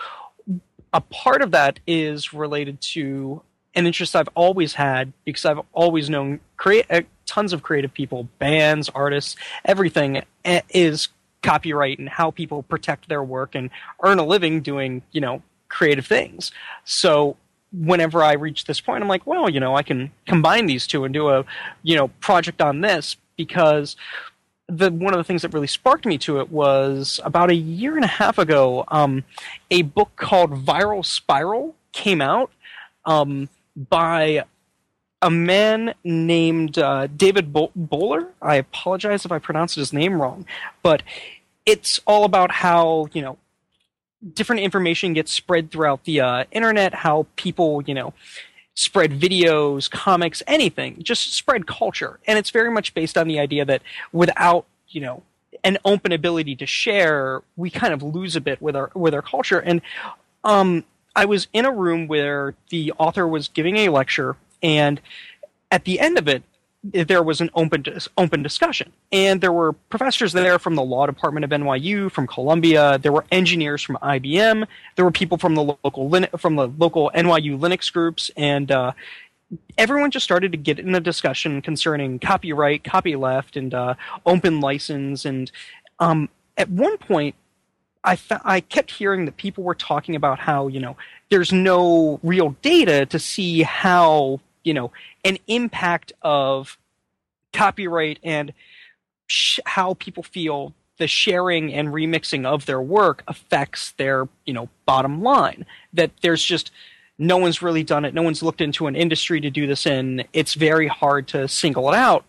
a part of that is related to an interest I've always had because I've always known create uh, tons of creative people, bands, artists, everything uh, is copyright and how people protect their work and earn a living doing, you know, creative things. So whenever I reach this point, I'm like, well, you know, I can combine these two and do a, you know, project on this because the one of the things that really sparked me to it was about a year and a half ago, um, a book called Viral Spiral came out um, by a man named uh, David Bo- Bowler. I apologize if I pronounced his name wrong, but it's all about how, you know, different information gets spread throughout the uh, internet, how people, you know, spread videos, comics, anything, just spread culture. And it's very much based on the idea that without, you know, an open ability to share, we kind of lose a bit with our with our culture. And um, I was in a room where the author was giving a lecture, and at the end of it, there was an open open discussion, and there were professors there from the law department of N Y U, from Columbia. There were engineers from I B M. There were people from the local Lin- from the local N Y U Linux groups, and uh, everyone just started to get in a discussion concerning copyright, copyleft, and uh, open license. And um, at one point, I fa- I kept hearing that people were talking about how, you know, there's no real data to see how, you know, an impact of copyright and sh- how people feel the sharing and remixing of their work affects their, you know, bottom line. That there's just no one's really done it. No one's looked into an industry to do this in. It's very hard to single it out.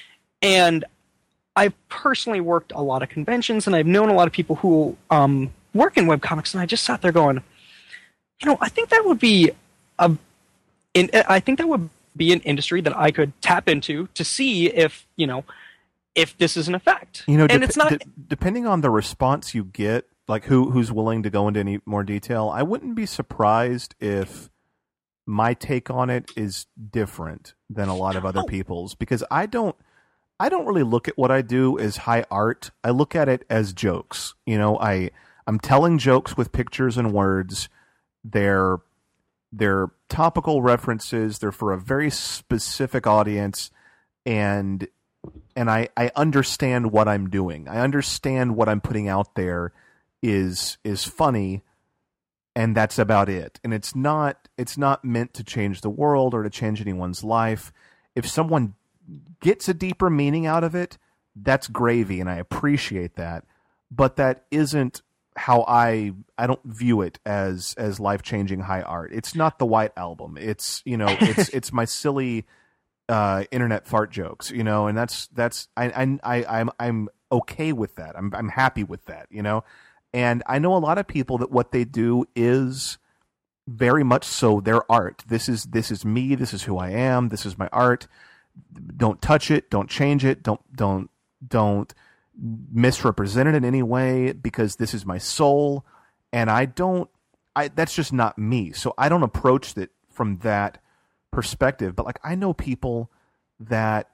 And I've personally worked a lot of conventions, and I've known a lot of people who um, work in webcomics, and I just sat there going, you know, I think that would be a, in, I think that would be an industry that I could tap into to see if, you know, if this is an effect. You know, and dep- it's not. de- depending on the response you get, like who who's willing to go into any more detail, I wouldn't be surprised if my take on it is different than a lot of other Oh. people's, because I don't I don't really look at what I do as high art. I look at it as jokes. You know, I I'm telling jokes with pictures and words. They're they're topical references. They're for a very specific audience, and and I, I understand what I'm doing. I understand what I'm putting out there is is funny, and that's about it. And it's not it's not meant to change the world or to change anyone's life. If someone gets a deeper meaning out of it, that's gravy, and I appreciate that. but that isn't how I I don't view it as as life changing high art. It's not the White Album. It's you know it's it's my silly uh, internet fart jokes. You know, and that's that's I I, I I'm I'm okay with that. I'm I'm happy with that. You know, and I know a lot of people that what they do is very much so their art. This is this is me. This is who I am. This is my art. Don't touch it. Don't change it. Don't don't don't. misrepresent it in any way because this is my soul, and I don't I that's just not me, so I don't approach it from that perspective. But like I know people that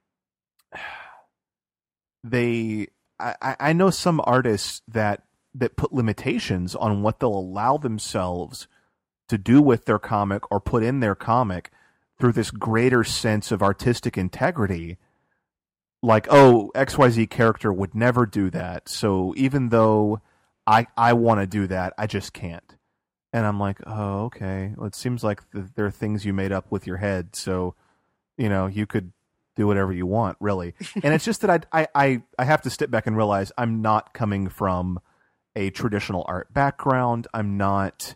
they I, I know some artists that that put limitations on what they'll allow themselves to do with their comic or put in their comic through this greater sense of artistic integrity. Like, oh, X Y Z character would never do that, so even though I I want to do that, I just can't. And I'm like, oh, okay. Well, it seems like the, there are things you made up with your head, so, you know, you could do whatever you want, really. And it's just that I, I, I have to step back and realize I'm not coming from a traditional art background. I'm not...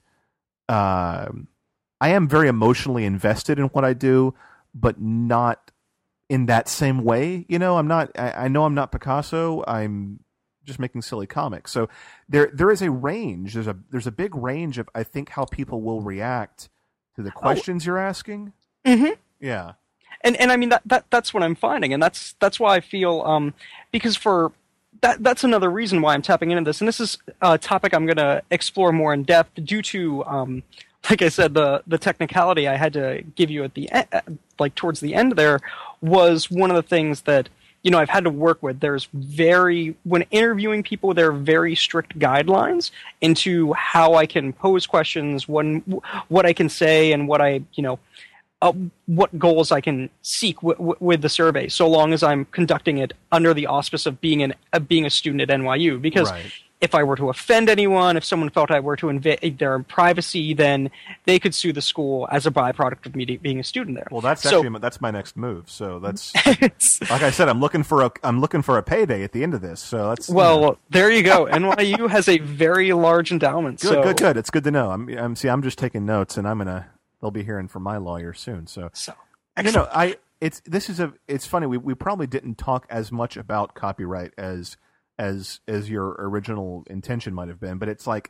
Uh, I am very emotionally invested in what I do, but not in that same way. You know, I'm not, I, I know I'm not Picasso. I'm just making silly comics. So there, there is a range. There's a, there's a big range of, I think, how people will react to the questions oh. you're asking. Mm-hmm. Yeah. And, and I mean, that, that, that's what I'm finding. And that's, that's why I feel, um, because for that, that's another reason why I'm tapping into this. And this is a topic I'm going to explore more in depth due to, um, like I said, the, the technicality I had to give you at the end, like towards the end there, was one of the things that, you know, I've had to work with. There's very, when interviewing people, there are very strict guidelines into how I can pose questions, when, what I can say, and what I, you know, uh, what goals I can seek w- w- with the survey, so long as I'm conducting it under the auspice of being an uh, being a student at N Y U. Because right. if I were to offend anyone, if someone felt I were to invade their privacy, then they could sue the school as a byproduct of me being a student there. Well, that's so, actually that's my next move. So that's like I said, I'm looking for a I'm looking for a payday at the end of this. So that's well, you know. There you go. N Y U has a very large endowment. Good, so. good, good. It's good to know. I'm, I'm see, I'm just taking notes, and I'm gonna they'll be hearing from my lawyer soon. So, so you know, I it's this is a it's funny. We we probably didn't talk as much about copyright as. as as your original intention might have been, but it's like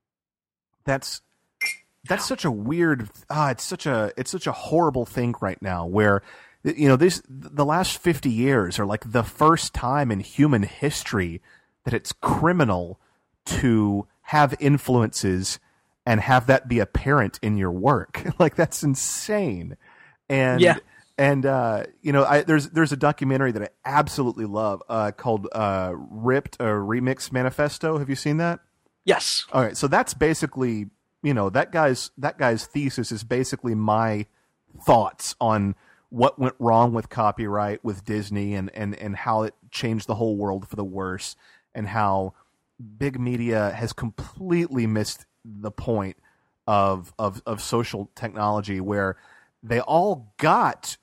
that's that's such a weird ah it's such a it's such a horrible thing right now, where you know this the last fifty years are like the first time in human history that it's criminal to have influences and have that be apparent in your work. Like, that's insane. And yeah. And uh, you know, I, there's there's a documentary that I absolutely love uh, called uh, "Ripped," a Remix Manifesto. Have you seen that? Yes. All right, so that's basically, you know, that guy's that guy's thesis is basically my thoughts on what went wrong with copyright with Disney, and and and how it changed the whole world for the worse, and how big media has completely missed the point of of of social technology, where they all got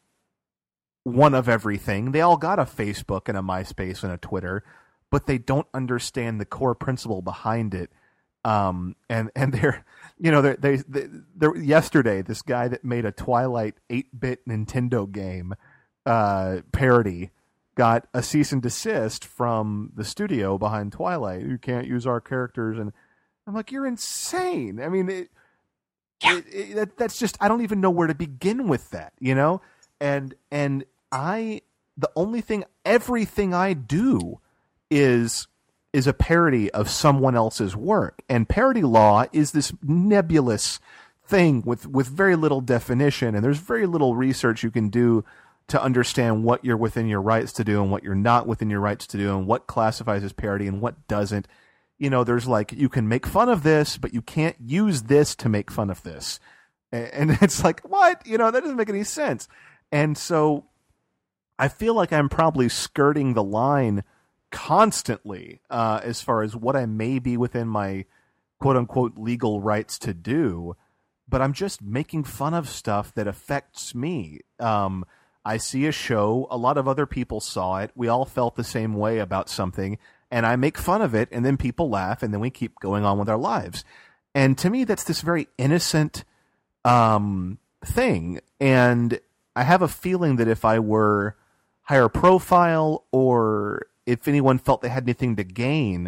one of everything. They all got a Facebook and a MySpace and a Twitter, but they don't understand the core principle behind it. Um, and, and they're, you know, they're, they, they, they're, yesterday, this guy that made a Twilight eight-bit Nintendo game, uh, parody got a cease and desist from the studio behind Twilight. You can't use our characters. And I'm like, you're insane. I mean, it, yeah. it, it, that, that's just, I don't even know where to begin with that, you know? And, and I, the only thing, everything I do is, is a parody of someone else's work. And parody law is this nebulous thing with, with very little definition, and there's very little research you can do to understand what you're within your rights to do and what you're not within your rights to do, and what classifies as parody and what doesn't. You know, there's like, you can make fun of this, but you can't use this to make fun of this. And it's like, what? You know, that doesn't make any sense. And so I feel like I'm probably skirting the line constantly uh, as far as what I may be within my quote-unquote legal rights to do, but I'm just making fun of stuff that affects me. Um, I see a show, a lot of other people saw it, we all felt the same way about something, and I make fun of it, and then people laugh, and then we keep going on with our lives. And to me, that's this very innocent um, thing. And I have a feeling that if I were higher profile, or if anyone felt they had anything to gain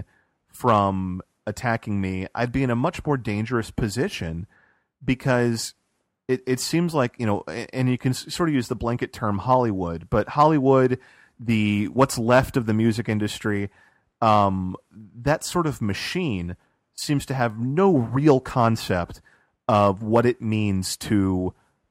from attacking me, I'd be in a much more dangerous position, because it, it seems like, you know, and you can sort of use the blanket term Hollywood, but Hollywood, the what's left of the music industry, um, that sort of machine seems to have no real concept of what it means to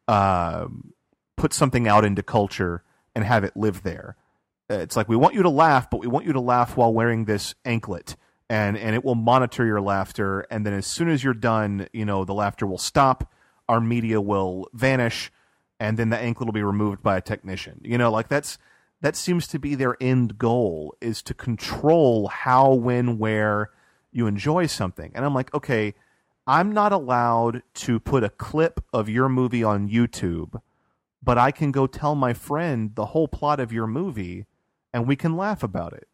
uh, put something out into culture and have it live there. It's like, we want you to laugh, but we want you to laugh while wearing this anklet, and, and it will monitor your laughter. And then as soon as you're done, you know, the laughter will stop, our media will vanish, and then the anklet will be removed by a technician. You know, like that's, that seems to be their end goal, is to control how, when, where you enjoy something. And I'm like, okay, I'm not allowed to put a clip of your movie on YouTube, but I can go tell my friend the whole plot of your movie and we can laugh about it.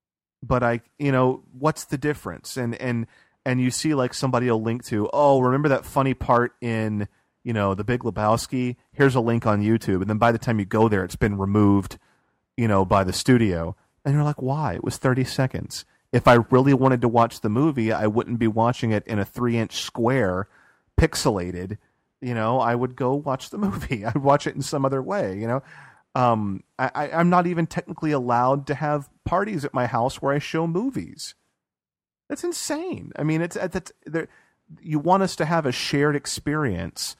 But I, you know, what's the difference? And, and, and you see like somebody will link to, oh, remember that funny part in, you know, The Big Lebowski? Here's a link on YouTube. And then by the time you go there, it's been removed, you know, by the studio. And you're like, why? It was thirty seconds. If I really wanted to watch the movie, I wouldn't be watching it in a three-inch square, pixelated. You know, I would go watch the movie. I'd watch it in some other way, you know. Um, I, I, I'm not even technically allowed to have parties at my house where I show movies. That's insane. I mean, it's, it's there, you want us to have a shared experience,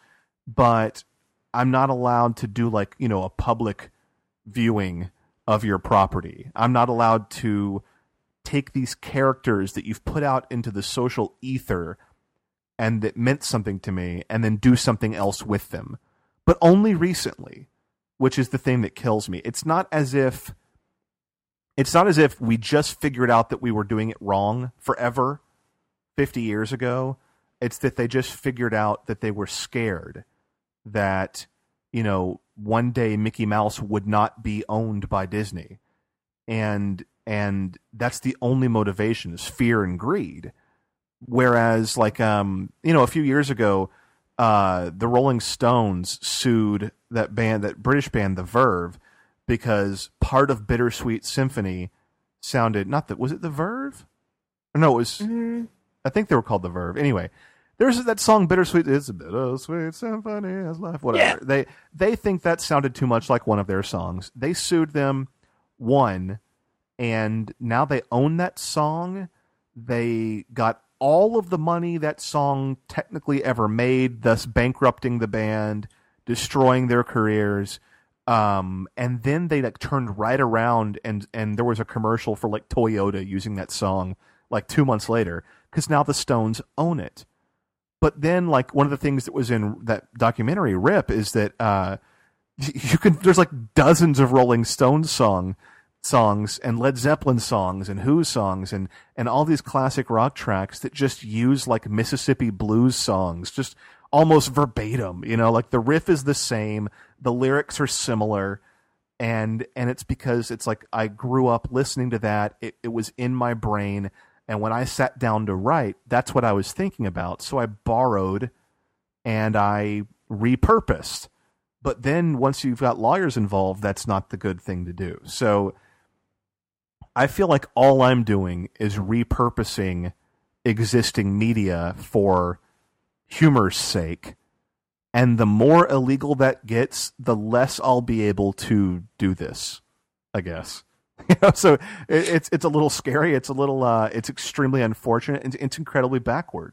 but I'm not allowed to do, like, you know, a public viewing of your property. I'm not allowed to take these characters that you've put out into the social ether and that meant something to me and then do something else with them. But only recently, which is the thing that kills me. It's not as if it's not as if we just figured out that we were doing it wrong forever fifty years ago. It's that they just figured out that they were scared that, you know, one day Mickey Mouse would not be owned by Disney. And And that's the only motivation, is fear and greed. Whereas, like, um, you know, a few years ago, uh, the Rolling Stones sued that band, that British band, The Verve, because part of Bittersweet Symphony sounded, not that, was it The Verve? No, it was, mm-hmm. I think they were called The Verve. Anyway, there's that song Bittersweet, it's a bittersweet symphony as life, whatever. Yeah. They, they think that sounded too much like one of their songs. They sued them, won, and now they own that song. They got all of the money that song technically ever made, thus bankrupting the band, destroying their careers. Um, and then they like turned right around, and, and there was a commercial for like Toyota using that song like two months later, because now the Stones own it. But then, like, one of the things that was in that documentary, Rip, is that uh, you can there's like dozens of Rolling Stones song songs and Led Zeppelin songs and Who songs and and all these classic rock tracks that just use like Mississippi blues songs, just almost verbatim. You know, like the riff is the same, the lyrics are similar, and and it's because it's like I grew up listening to that. It, it was in my brain. And when I sat down to write, that's what I was thinking about. So I borrowed and I repurposed. But then once you've got lawyers involved, that's not the good thing to do. So I feel like all I'm doing is repurposing existing media for humor's sake. And the more illegal that gets, the less I'll be able to do this, I guess. You know, so it, it's it's a little scary. It's a little uh, it's extremely unfortunate. It's, it's incredibly backward.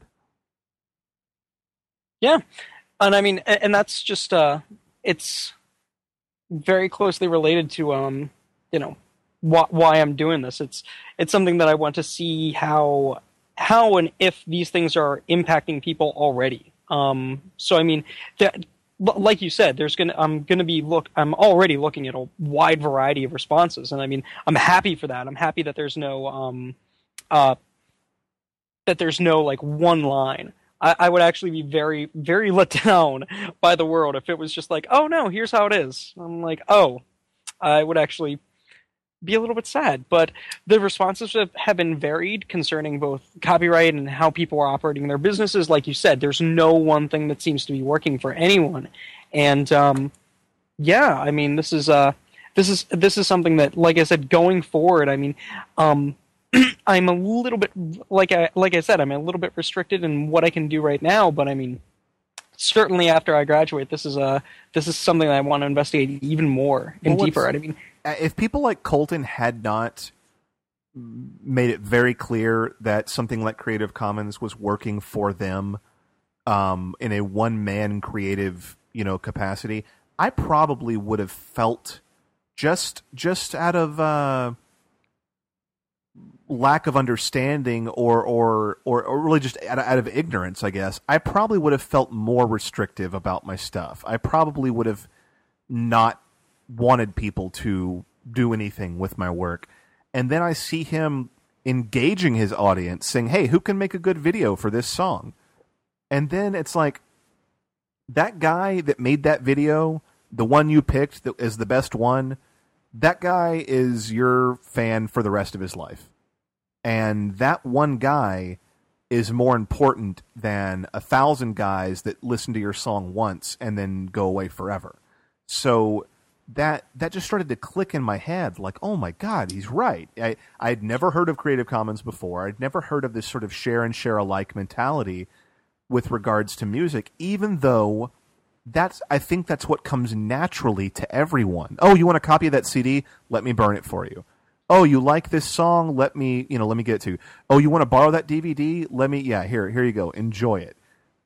Yeah, and I mean, and, and that's just uh, it's very closely related to um, you know, wh- why I'm doing this. It's it's something that I want to see how how and if these things are impacting people already. Um, so I mean, that. Like you said, there's gonna. I'm gonna be look. I'm already looking at a wide variety of responses, and I mean, I'm happy for that. I'm happy that there's no, um, uh, that there's no like one line. I, I would actually be very, very let down by the world if it was just like, oh no, here's how it is. I'm like, oh, I would actually be a little bit sad. But the responses have, have been varied concerning both copyright and how people are operating their businesses. Like you said, there's no one thing that seems to be working for anyone. And um, yeah, I mean, this is uh, this is this is something that, like I said, going forward, I mean, um, I'm a little bit like I like I said, I'm a little bit restricted in what I can do right now. But I mean, certainly after I graduate, this is a this is something that I want to investigate even more and well, deeper. I mean, if people like Colton had not made it very clear that something like Creative Commons was working for them um, in a one-man creative, you know, capacity, I probably would have felt just just out of uh, lack of understanding or or or, or really just out of, out of ignorance, I guess, I probably would have felt more restrictive about my stuff. I probably would have not wanted people to do anything with my work. And then I see him engaging his audience, saying, hey, who can make a good video for this song? And then it's like, that guy that made that video, the one you picked that is the best one, that guy is your fan for the rest of his life. And that one guy is more important than a thousand guys that listen to your song once and then go away forever. So that that just started to click in my head, like, oh my God, he's right. I I'd never heard of Creative Commons before. I'd never heard of this sort of share and share alike mentality with regards to music, even though that's I think that's what comes naturally to everyone. Oh, you want a copy of that C D? Let me burn it for you. Oh, you like this song? Let me, you know, let me get it to you. Oh, you want to borrow that D V D? Let me, yeah, here, here you go. Enjoy it.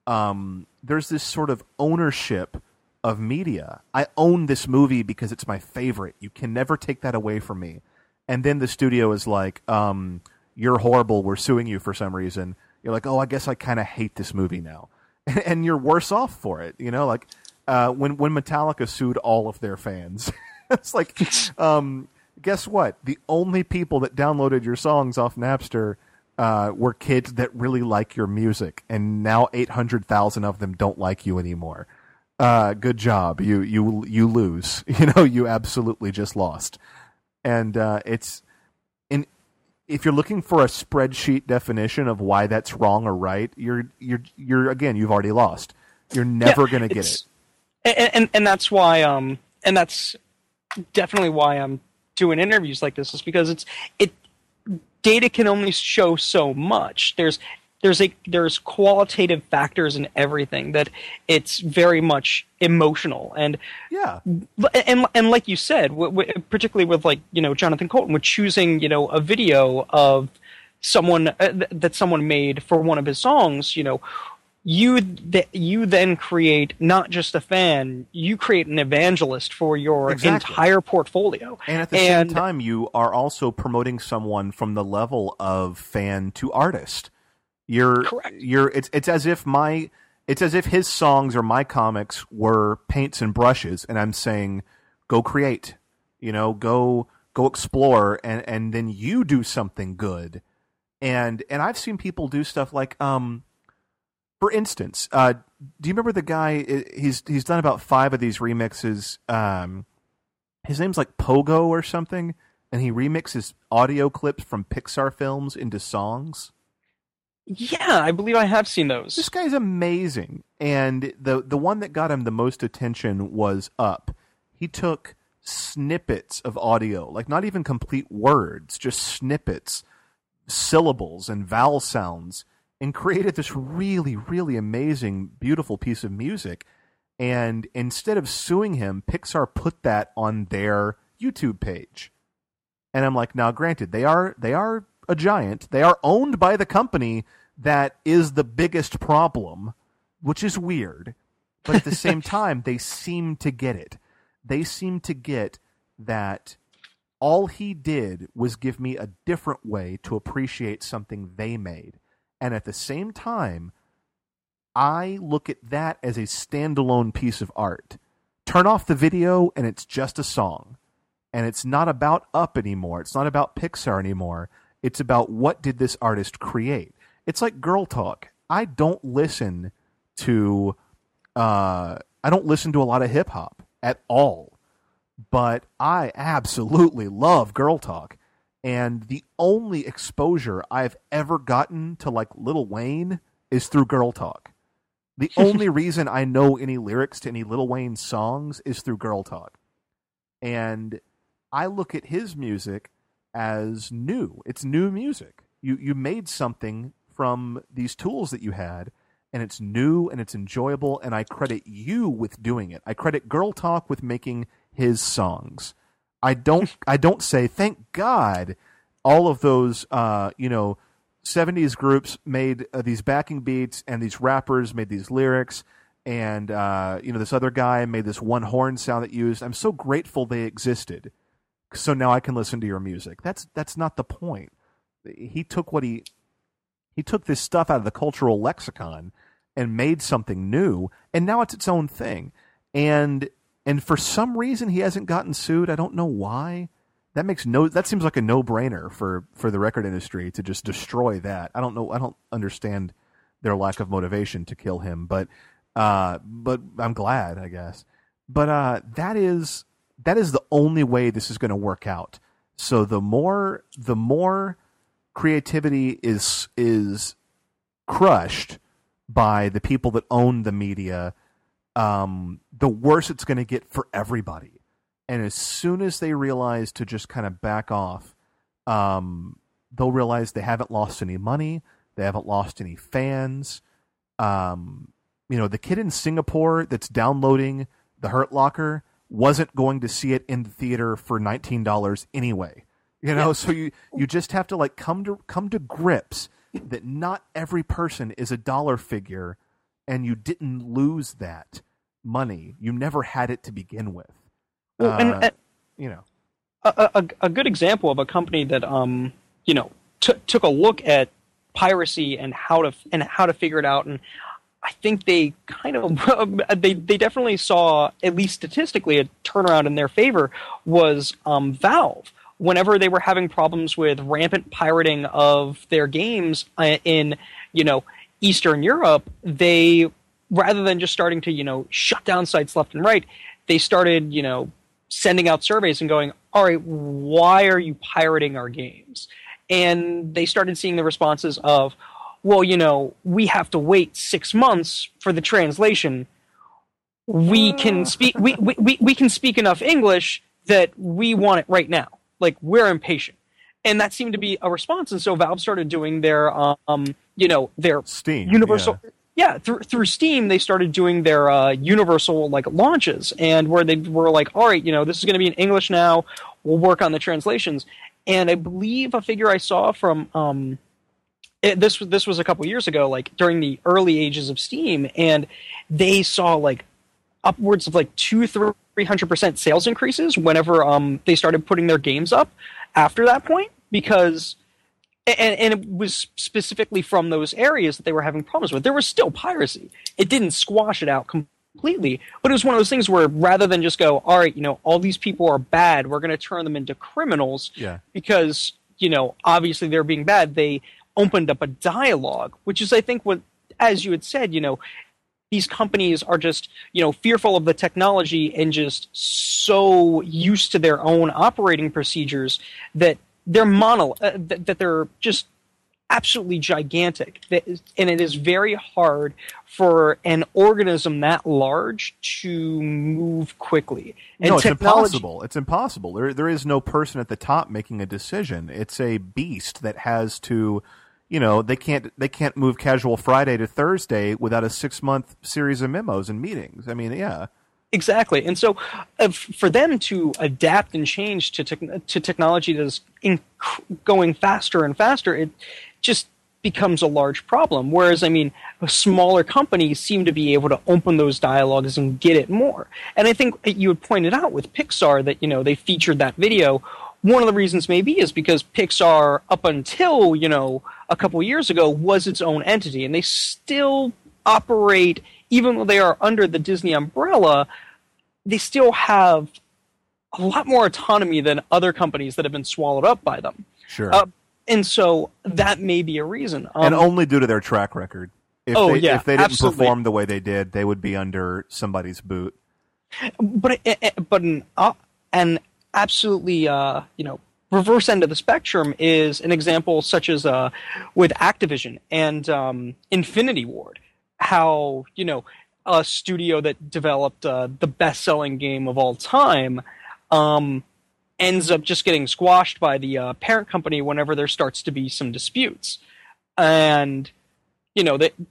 Um, there's this sort of ownership of media. I own this movie because it's my favorite. You can never take that away from me. And then the studio is like, um, you're horrible. We're suing you for some reason. You're like, oh, I guess I kind of hate this movie now. And you're worse off for it. You know, like uh, when, when Metallica sued all of their fans. It's like, um, guess what? The only people that downloaded your songs off Napster uh, were kids that really like your music. And now eight hundred thousand of them don't like you anymore. Uh, good job. You you you lose. You know, you absolutely just lost. And uh, it's in if you're looking for a spreadsheet definition of why that's wrong or right, you're you're you're again, you've already lost. You're never yeah, going to get it. And, and and that's why um and that's definitely why I'm doing interviews like this, is because it's it data can only show so much. There's There's a there's qualitative factors in everything that it's very much emotional, and yeah, and and like you said, w- w- particularly with like you know Jonathan Colton, with choosing you know a video of someone uh, th- that someone made for one of his songs, you know, you th- you then create not just a fan, you create an evangelist for your exactly. entire portfolio, and at the and, same time, you are also promoting someone from the level of fan to artist. You're, Correct. You're. It's it's as if my it's as if his songs or my comics were paints and brushes, and I'm saying, go create, you know, go go explore, and, and then you do something good, and and I've seen people do stuff like, um, for instance, uh, do you remember the guy? He's he's done about five of these remixes. Um, his name's like Pogo or something, and he remixes audio clips from Pixar films into songs. Yeah, I believe I have seen those. This guy's amazing. And the the one that got him the most attention was Up. He took snippets of audio, like not even complete words, just snippets, syllables and vowel sounds, and created this really, really amazing, beautiful piece of music. And instead of suing him, Pixar put that on their YouTube page. And I'm like, now granted, they are they are a giant. They are owned by the company that is the biggest problem, which is weird. But at the same time, they seem to get it. They seem to get that all he did was give me a different way to appreciate something they made. And at the same time, I look at that as a standalone piece of art. Turn off the video and it's just a song. And it's not about Up anymore. It's not about Pixar anymore. It's about what did this artist create. It's like Girl Talk. I don't listen to uh, I don't listen to a lot of hip hop at all. but I absolutely love Girl Talk. And the only exposure I've ever gotten to like Lil Wayne is through Girl Talk. The only reason I know any lyrics to any Lil Wayne songs is through Girl Talk. And I look at his music as new. It's new music. You you made something from these tools that you had, and it's new and it's enjoyable, and I credit you with doing it. I credit Girl Talk with making his songs. I don't I don't say, thank God all of those uh, you know, seventies groups made uh, these backing beats, and these rappers made these lyrics, and uh, you know, this other guy made this one horn sound that used. I'm so grateful they existed, so now I can listen to your music. That's that's not the point. He took what he he took this stuff out of the cultural lexicon and made something new, and now it's its own thing. And and for some reason he hasn't gotten sued. I don't know why. That makes no. That seems like a no-brainer for, for the record industry to just destroy that. I don't know. I don't understand their lack of motivation to kill him, but uh, but I'm glad, I guess. But uh, that is that is the only way this is going to work out. So the more the more creativity is is crushed by the people that own the media, um, the worse it's going to get for everybody. And as soon as they realize to just kind of back off, um, they'll realize they haven't lost any money. They haven't lost any fans. Um, you know, the kid in Singapore that's downloading The Hurt Locker wasn't going to see it in the theater for nineteen dollars anyway. You know, yeah. So you, you just have to like come to come to grips that not every person is a dollar figure, and you didn't lose that money. You never had it to begin with. Well, and, uh, and you know, a, a, a good example of a company that um you know t- took a look at piracy and how to and how to figure it out, and I think they kind of they they definitely saw, at least statistically, a turnaround in their favor was um, Valve. Whenever they were having problems with rampant pirating of their games in you know Eastern Europe, they, rather than just starting to you know shut down sites left and right, they started you know. sending out surveys and going, all right, why are you pirating our games? And they started seeing the responses of, well, you know, we have to wait six months for the translation. We can speak we, we, we, we can speak enough English that we want it right now. Like, we're impatient. And that seemed to be a response. And so Valve started doing their um, you know, their Steam, universal yeah. Yeah, through through Steam, they started doing their uh, universal like launches, and where they were like, all right, you know, this is going to be in English now. We'll work on the translations. And I believe a figure I saw from um, it, this this was a couple years ago, like during the early ages of Steam, and they saw like upwards of like two three hundred percent sales increases whenever um they started putting their games up after that point, because. And, and it was specifically from those areas that they were having problems with. There was still piracy. It didn't squash it out completely, but it was one of those things where rather than just go, all right, you know, all these people are bad, we're going to turn them into criminals yeah. because, you know, obviously they're being bad. They opened up a dialogue, which is, I think, what, as you had said, you know, these companies are just, you know, fearful of the technology and just so used to their own operating procedures that they're mono, uh, th- that they're just absolutely gigantic. That is, and it is very hard for an organism that large to move quickly. And no, it's technology- impossible. It's impossible. There, there is no person at the top making a decision. It's a beast that has to, you know, they can't they can't move Casual Friday to Thursday without a six month series of memos and meetings. I mean, yeah. Exactly. And so uh, for them to adapt and change to te- to technology that is inc- going faster and faster, it just becomes a large problem. Whereas, I mean, smaller companies seem to be able to open those dialogues and get it more. And I think you had pointed out with Pixar that, you know, they featured that video. One of the reasons maybe is because Pixar, up until, you know, a couple years ago, was its own entity. And they still operate, even though they are under the Disney umbrella, they still have a lot more autonomy than other companies that have been swallowed up by them. Sure. Uh, and so that may be a reason. Um, and only due to their track record. If oh, they, yeah, if they didn't absolutely. perform the way they did, they would be under somebody's boot. But but an, uh, and absolutely, uh, you know, reverse end of the spectrum is an example such as uh, with Activision and um, Infinity Ward, how, you know, a studio that developed uh, the best-selling game of all time um, ends up just getting squashed by the uh, parent company whenever there starts to be some disputes. And, you know, that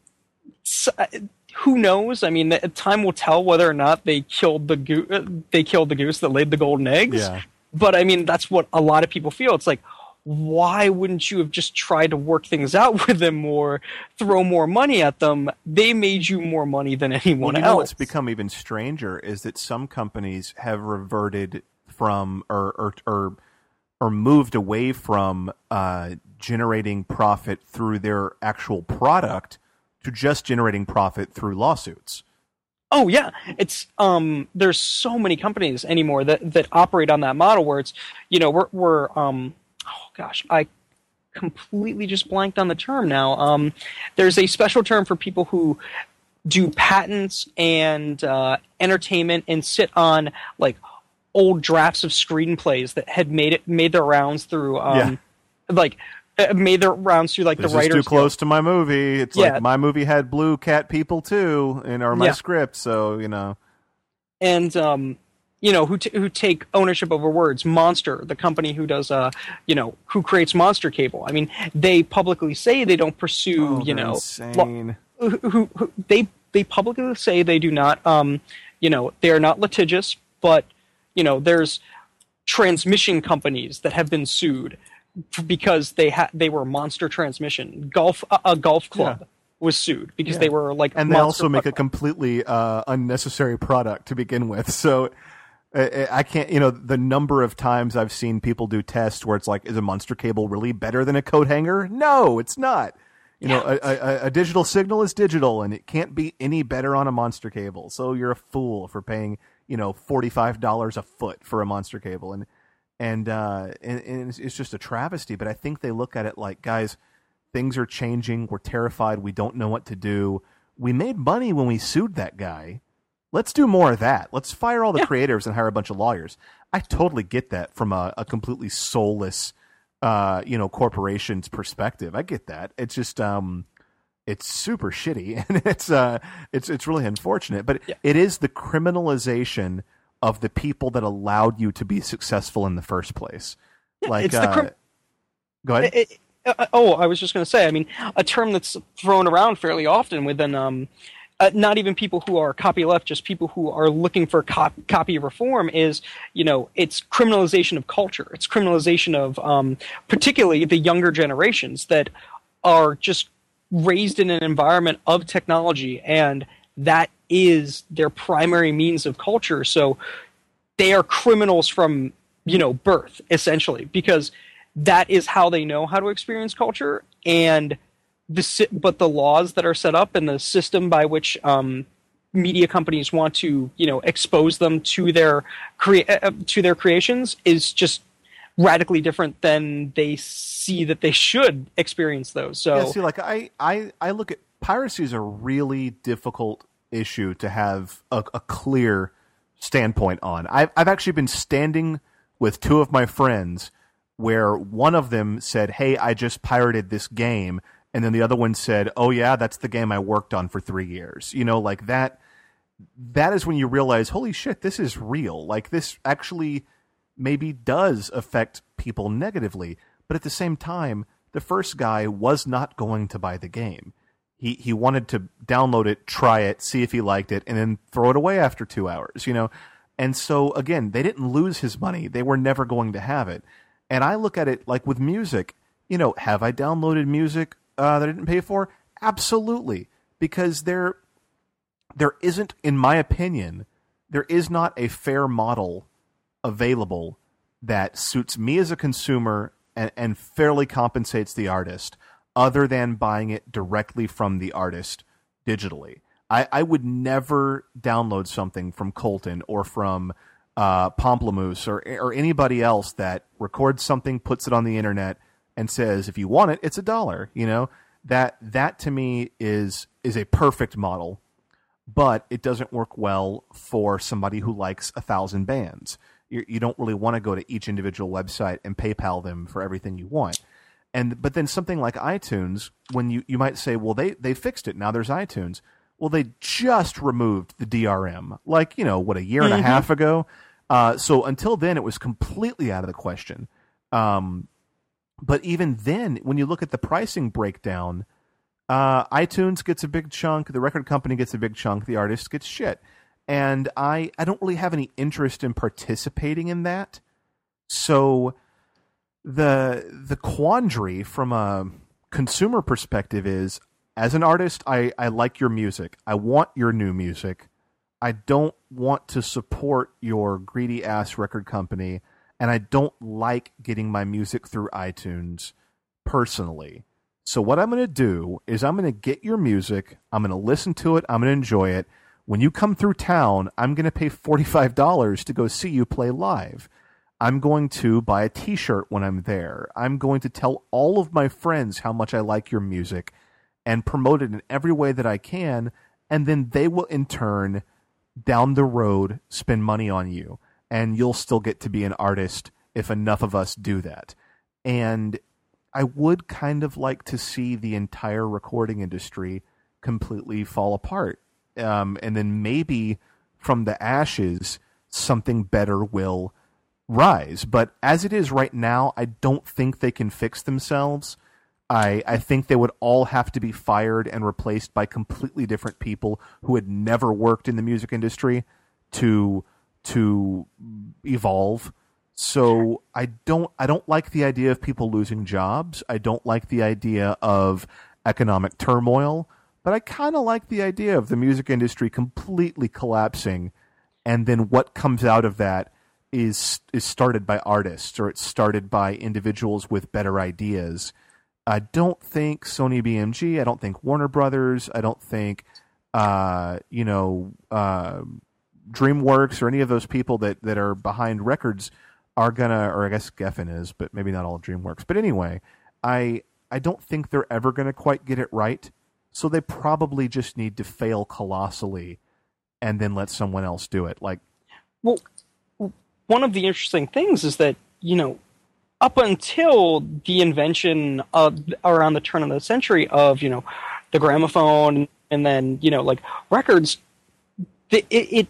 who knows? I mean, time will tell whether or not they killed the go- they killed the goose that laid the golden eggs. Yeah. But I mean, that's what a lot of people feel. It's like, why wouldn't you have just tried to work things out with them more, throw more money at them? They made you more money than anyone well, you else. know what's become even stranger is that some companies have reverted from or or or, or moved away from uh, generating profit through their actual product to just generating profit through lawsuits. Oh yeah, it's um. There's so many companies anymore that, that operate on that model where it's, you know, we're we're um. Oh gosh, I completely just blanked on the term now. Um, there's a special term for people who do patents and uh, entertainment and sit on like old drafts of screenplays that had made it made their rounds through um, yeah. like. made their rounds through like this the writers. This is too close to my movie. It's yeah. like my movie had blue cat people too, in or my yeah. script. So you know, and um, you know who t- who take ownership over words. Monster, the company who does uh, you know, who creates Monster Cable. I mean, they publicly say they don't pursue. Oh, you know, insane. Lo- who, who, who they they publicly say they do not. Um, you know, they are not litigious, but you know, there's transmission companies that have been sued because they had they were Monster Transmission. Golf a, a golf club yeah. was sued because yeah. they were like, and they also make a completely uh, unnecessary product to begin with. So I, I can't, you know, the number of times I've seen people do tests where it's like, is a Monster Cable really better than a coat hanger? No, it's not. You yeah. know, a, a, a digital signal is digital, and it can't be any better on a Monster Cable. So you're a fool for paying, you know, forty-five dollars a foot for a Monster Cable. And And, uh, and, and it's just a travesty, but I think they look at it like, guys, things are changing. We're terrified. We don't know what to do. We made money when we sued that guy. Let's do more of that. Let's fire all the yeah. creators and hire a bunch of lawyers. I totally get that from a, a completely soulless, uh, you know, corporation's perspective. I get that. It's just, um, it's super shitty, and it's, uh, it's, it's really unfortunate, but yeah. it is the criminalization of the people that allowed you to be successful in the first place. Yeah, like, it's the crim- uh, go ahead. It, it, uh, oh, I was just going to say, I mean, a term that's thrown around fairly often within, um, uh, not even people who are copy left, just people who are looking for cop- copy reform is, you know, it's criminalization of culture. It's criminalization of, um, particularly the younger generations that are just raised in an environment of technology, and that is their primary means of culture. So they are criminals from, you know, birth, essentially, because that is how they know how to experience culture. And the but the laws that are set up and the system by which um, media companies want to, you know, expose them to their crea- to their creations is just radically different than they see that they should experience those. So yeah, see, like I, I, I look at piracy as a really difficult issue to have a, a clear standpoint on. I've, I've actually been standing with two of my friends where one of them said, hey, I just pirated this game. And then the other one said, oh yeah, that's the game I worked on for three years. You know, like that, that is when you realize, holy shit, this is real. Like this actually maybe does affect people negatively. But at the same time, the first guy was not going to buy the game. He he wanted to download it, try it, see if he liked it, and then throw it away after two hours, you know? And so, again, they didn't lose his money. They were never going to have it. And I look at it like with music. You know, have I downloaded music uh, that I didn't pay for? Absolutely. Because there, there isn't, in my opinion, there is not a fair model available that suits me as a consumer and, and fairly compensates the artist, other than buying it directly from the artist digitally. I, I would never download something from Colton or from uh, Pomplamoose or or anybody else that records something, puts it on the internet, and says, if you want it, it's a dollar. You know, that that to me is is a perfect model, but it doesn't work well for somebody who likes a thousand bands. You, you don't really want to go to each individual website and PayPal them for everything you want. And but then something like iTunes, when you, you might say, well, they, they fixed it. Now there's iTunes. Well, they just removed the D R M, like, you know, what, a year mm-hmm. and a half ago? Uh, so until then, it was completely out of the question. Um, but even then, when you look at the pricing breakdown, uh, iTunes gets a big chunk, the record company gets a big chunk, the artist gets shit. And I, I don't really have any interest in participating in that. So the the quandary from a consumer perspective is, as an artist, I, I like your music. I want your new music. I don't want to support your greedy-ass record company, and I don't like getting my music through iTunes personally. So what I'm going to do is I'm going to get your music, I'm going to listen to it, I'm going to enjoy it. When you come through town, I'm going to pay forty-five dollars to go see you play live. I'm going to buy a t-shirt when I'm there. I'm going to tell all of my friends how much I like your music and promote it in every way that I can, and then they will in turn down the road spend money on you, and you'll still get to be an artist if enough of us do that. And I would kind of like to see the entire recording industry completely fall apart, um, and then maybe from the ashes something better will rise. But as it is right now, I don't think they can fix themselves. I, I think they would all have to be fired and replaced by completely different people who had never worked in the music industry to to evolve. So I don't I don't like the idea of people losing jobs. I don't like the idea of economic turmoil, but I kind of like the idea of the music industry completely collapsing, and then what comes out of that is is started by artists, or it's started by individuals with better ideas. I don't think Sony B M G, I don't think Warner Brothers, I don't think, uh, you know, uh, DreamWorks or any of those people that, that are behind records are going to, or I guess Geffen is, but maybe not all of DreamWorks. But anyway, I I don't think they're ever going to quite get it right. So they probably just need to fail colossally and then let someone else do it. Like, well, one of the interesting things is that, you know, up until the invention of around the turn of the century of, you know, the gramophone and then, you know, like records, it, it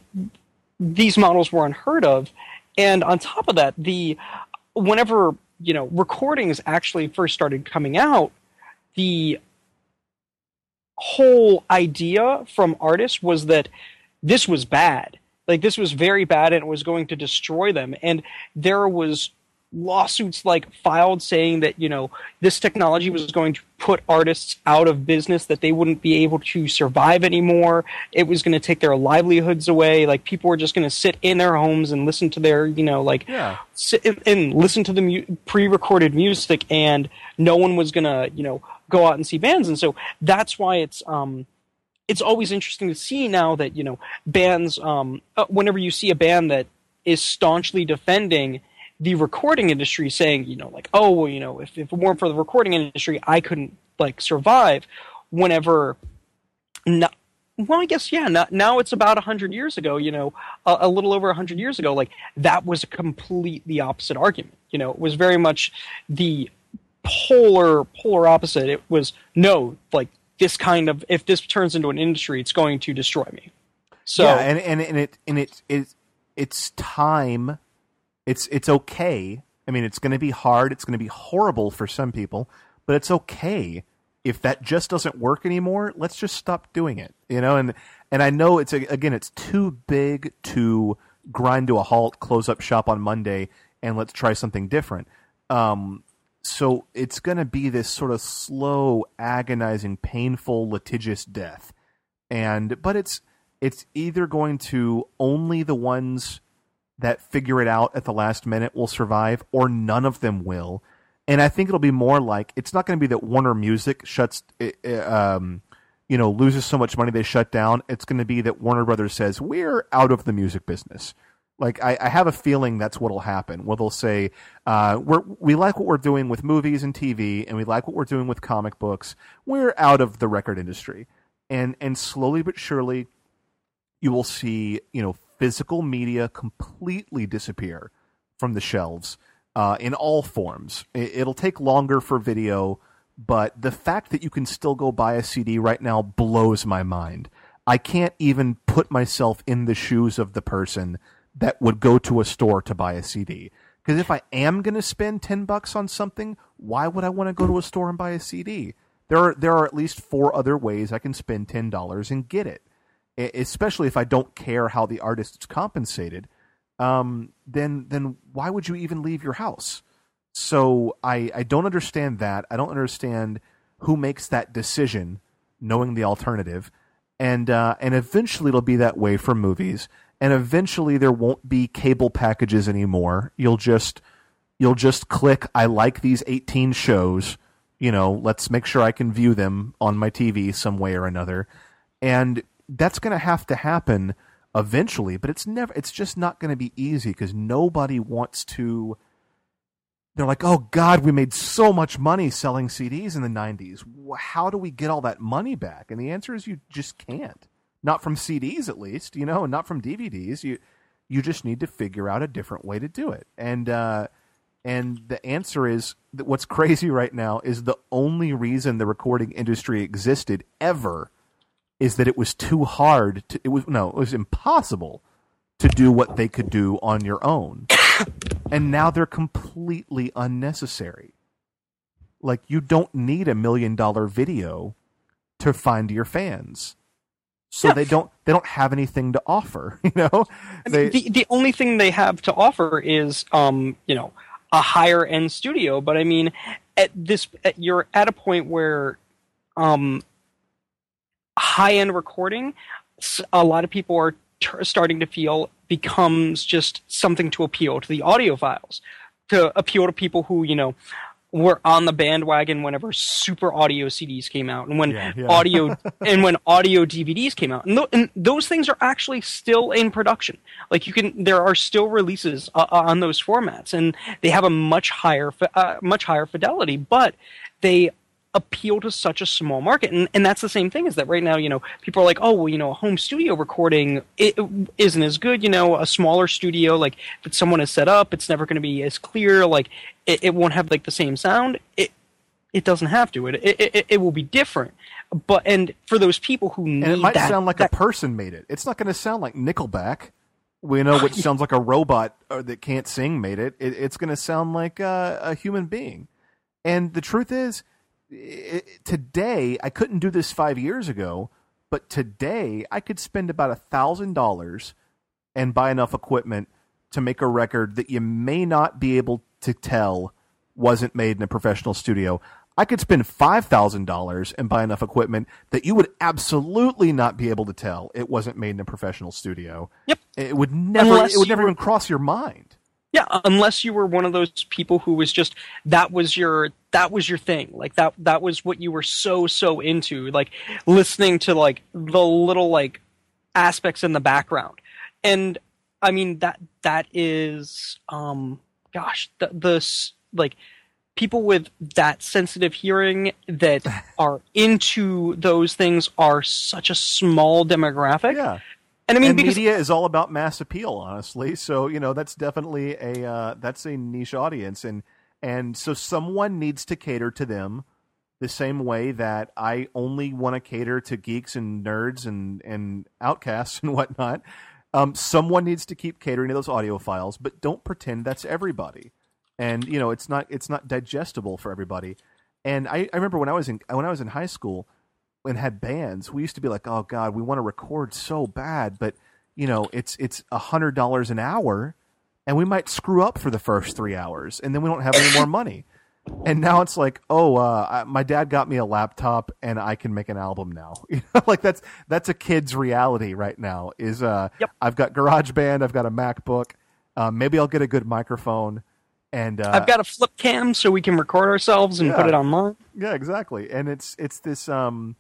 these models were unheard of. And on top of that, the whenever, you know, recordings actually first started coming out, the whole idea from artists was that this was bad. Like, this was very bad and it was going to destroy them. And there was lawsuits like filed saying that, you know, this technology was going to put artists out of business, that they wouldn't be able to survive anymore. It was going to take their livelihoods away. Like, people were just going to sit in their homes and listen to their, you know, like, yeah. sit and, and listen to the mu- pre-recorded music, and no one was going to, you know, go out and see bands. And so that's why it's, um, it's always interesting to see now that, you know, bands, um, uh, whenever you see a band that is staunchly defending the recording industry, saying, you know, like, oh, well, you know, if, if it weren't for the recording industry, I couldn't, like, survive. Whenever, not, well, I guess, yeah, not, now it's about one hundred years ago, you know, a, a little over one hundred years ago, like, that was a completely opposite argument. You know, it was very much the polar, polar opposite. It was, no, like, this kind of, if this turns into an industry, it's going to destroy me. So, yeah, and, and, and, it, and it, it, it's time. It's it's okay. I mean, it's going to be hard. It's going to be horrible for some people, but it's okay. If that just doesn't work anymore, let's just stop doing it. You know, and and I know it's again, it's too big to grind to a halt, close up shop on Monday, and let's try something different. Um, so it's going to be this sort of slow, agonizing, painful, litigious death. And but it's it's either going to only the ones that figure it out at the last minute will survive, or none of them will. And I think it'll be more like, it's not going to be that Warner Music shuts, um, you know, loses so much money they shut down. It's going to be that Warner Brothers says, we're out of the music business. Like, I, I have a feeling that's what'll happen, where they'll say, uh, we're, we like what we're doing with movies and T V, and we like what we're doing with comic books. We're out of the record industry. And, and slowly but surely, you will see, you know, physical media completely disappear from the shelves uh, in all forms. It, it'll take longer for video, but the fact that you can still go buy a C D right now blows my mind. I can't even put myself in the shoes of the person that would go to a store to buy a C D. Because if I am going to spend ten bucks on something, why would I want to go to a store and buy a C D? There are there are at least four other ways I can spend ten dollars and get it. Especially if I don't care how the artist's compensated, um, then then why would you even leave your house? So I, I don't understand that. I don't understand who makes that decision, knowing the alternative. And uh, and eventually it'll be that way for movies. And eventually there won't be cable packages anymore. You'll just you'll just click, I like these eighteen shows. You know, let's make sure I can view them on my T V some way or another. And that's going to have to happen eventually, but it's never it's just not going to be easy because nobody wants to. They're like, oh God, we made so much money selling C Ds in the nineties. How do we get all that money back? And the answer is you just can't. Not from C Ds, at least, you know, and not from D V Ds. You you just need to figure out a different way to do it. And uh, and the answer is that what's crazy right now is the only reason the recording industry existed ever is that it was too hard to. It was no, it was impossible to do what they could do on your own. And now they're completely unnecessary. Like, you don't need a million dollar video to find your fans. So yeah. they don't they don't have anything to offer, you know? I They, mean, the the only thing they have to offer is um, you know, a higher end studio, but I mean at this at, you're at a point where um high end recording, a lot of people are t- starting to feel becomes just something to appeal to the audiophiles, to appeal to people who, you know, were on the bandwagon whenever super audio C Ds came out, and when Yeah, yeah. audio and when audio D V Ds came out, and, th- and those things are actually still in production. Like you can, there are still releases uh, on those formats, and they have a much higher, fi- uh, much higher fidelity, but they appeal to such a small market. And, and that's the same thing, is that right now, you know, people are like, oh, well, you know, a home studio recording it isn't as good. You know, a smaller studio, like that someone has set up, it's never going to be as clear. Like it, it won't have like the same sound. It it doesn't have to. It it it, it will be different. But and for those people who need and it might that, sound like that, a person made it. It's not going to sound like Nickelback, we know, which sounds like a robot or that can't sing made it. it it's going to sound like a, a human being. And the truth is, It, today, I couldn't do this five years ago, but today I could spend about a thousand dollars and buy enough equipment to make a record that you may not be able to tell wasn't made in a professional studio. I could spend five thousand dollars and buy enough equipment that you would absolutely not be able to tell it wasn't made in a professional studio. Yep. It would never, Unless it would never you were- even cross your mind. Yeah, unless you were one of those people who was just that was your that was your thing. Like that that was what you were so so into, like listening to like the little like aspects in the background. And I mean that that is um gosh, the, the s- like people with that sensitive hearing that are into those things are such a small demographic. Yeah. And I mean, and because media is all about mass appeal, honestly. So, you know, that's definitely a uh, that's a niche audience, and and so someone needs to cater to them the same way that I only want to cater to geeks and nerds and and outcasts and whatnot. Um, someone needs to keep catering to those audiophiles, but don't pretend that's everybody. And you know, it's not it's not digestible for everybody. And I, I remember when I was in when I was in high school and had bands, we used to be like, oh God, we want to record so bad, but you know, it's it's a hundred dollars an hour, and we might screw up for the first three hours, and then we don't have any more money. And now it's like, oh, uh, I, my dad got me a laptop, and I can make an album now. You know, like that's that's a kid's reality right now. Is uh, Yep. I've got GarageBand, I've got a MacBook, uh, maybe I'll get a good microphone, and uh, I've got a flip cam so we can record ourselves and Yeah. put it online. Yeah, exactly. And it's it's this um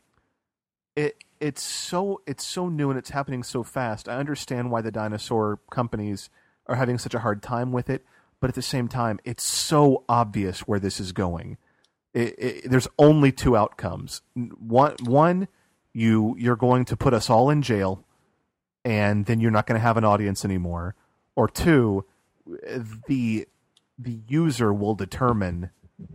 it it's so it's so new and it's happening so fast. I understand why the dinosaur companies are having such a hard time with it, but at the same time, it's so obvious where this is going. It, it, there's only two outcomes. One one you you're going to put us all in jail and then you're not going to have an audience anymore. Or two, the the user will determine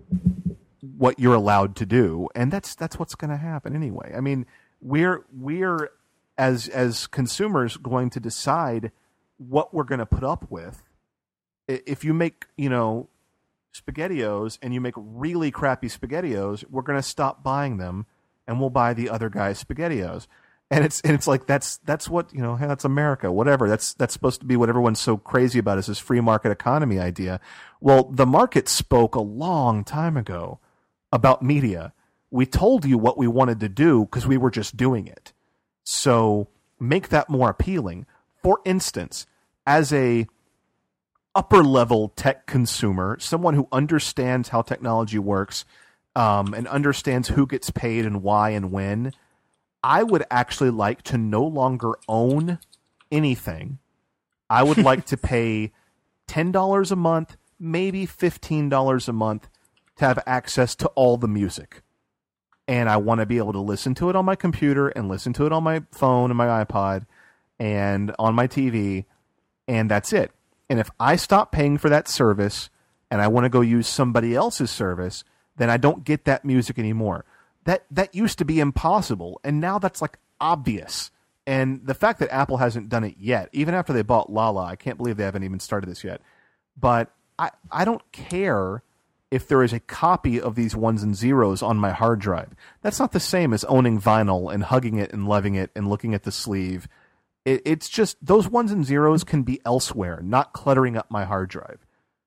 what you're allowed to do, and that's that's what's going to happen anyway. I mean, we're we're as as consumers going to decide what we're going to put up with. If you make, you know, SpaghettiOs and you make really crappy SpaghettiOs, we're going to stop buying them, and we'll buy the other guy's SpaghettiOs. And it's and it's like that's that's what, you know, hey, that's America, whatever. That's that's supposed to be what everyone's so crazy about, is this free market economy idea. Well, the market spoke a long time ago about media. We told you what we wanted to do because we were just doing it. So make that more appealing. For instance, as a upper level tech consumer, someone who understands how technology works, um, and understands who gets paid and why and when, I would actually like to no longer own anything. I would like to pay ten dollars a month, maybe fifteen dollars a month, to have access to all the music. And I want to be able to listen to it on my computer and listen to it on my phone and my iPod and on my T V, and that's it. And if I stop paying for that service and I want to go use somebody else's service, then I don't get that music anymore. That that used to be impossible, and now that's like obvious. And the fact that Apple hasn't done it yet, even after they bought Lala, I can't believe they haven't even started this yet. But I, I don't care if there is a copy of these ones and zeros on my hard drive. That's not the same as owning vinyl and hugging it and loving it and looking at the sleeve. It, it's just, those ones and zeros can be elsewhere, not cluttering up my hard drive.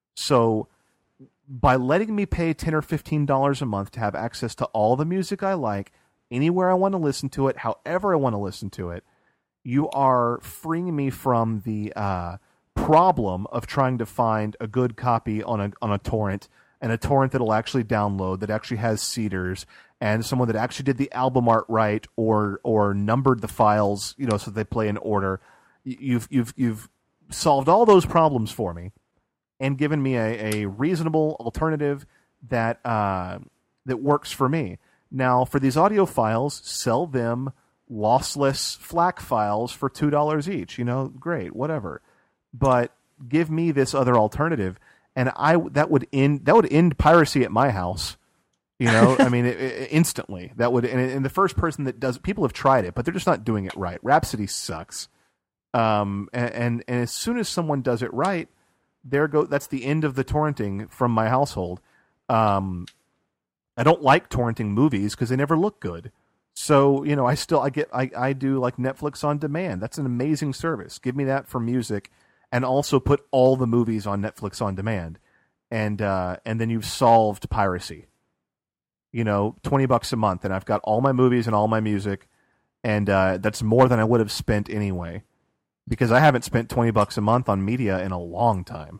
So by letting me pay ten or fifteen dollars a month to have access to all the music I like, anywhere I want to listen to it, however I want to listen to it, you are freeing me from the uh, problem of trying to find a good copy on a on a torrent, and a torrent that'll actually download, that actually has seeders, and someone that actually did the album art right, or or numbered the files, you know, so they play in order. You've you've you've solved all those problems for me, and given me a, a reasonable alternative that uh, that works for me. Now, for these audio files, sell them lossless FLAC files for two dollars each. You know, great, whatever. But give me this other alternative, and I that would end that would end piracy at my house. You know, I mean, it, it, instantly. That would, and, and the first person that does, people have tried it, but they're just not doing it right. Rhapsody sucks. Um, and, and and as soon as someone does it right, there go. That's the end of the torrenting from my household. Um, I don't like torrenting movies because they never look good. So, you know, I still I get I, I do like Netflix on demand. That's an amazing service. Give me that for music, and also put all the movies on Netflix on demand, and uh, and then you've solved piracy. You know, twenty bucks a month, and I've got all my movies and all my music, and uh, that's more than I would have spent anyway, because I haven't spent twenty bucks a month on media in a long time.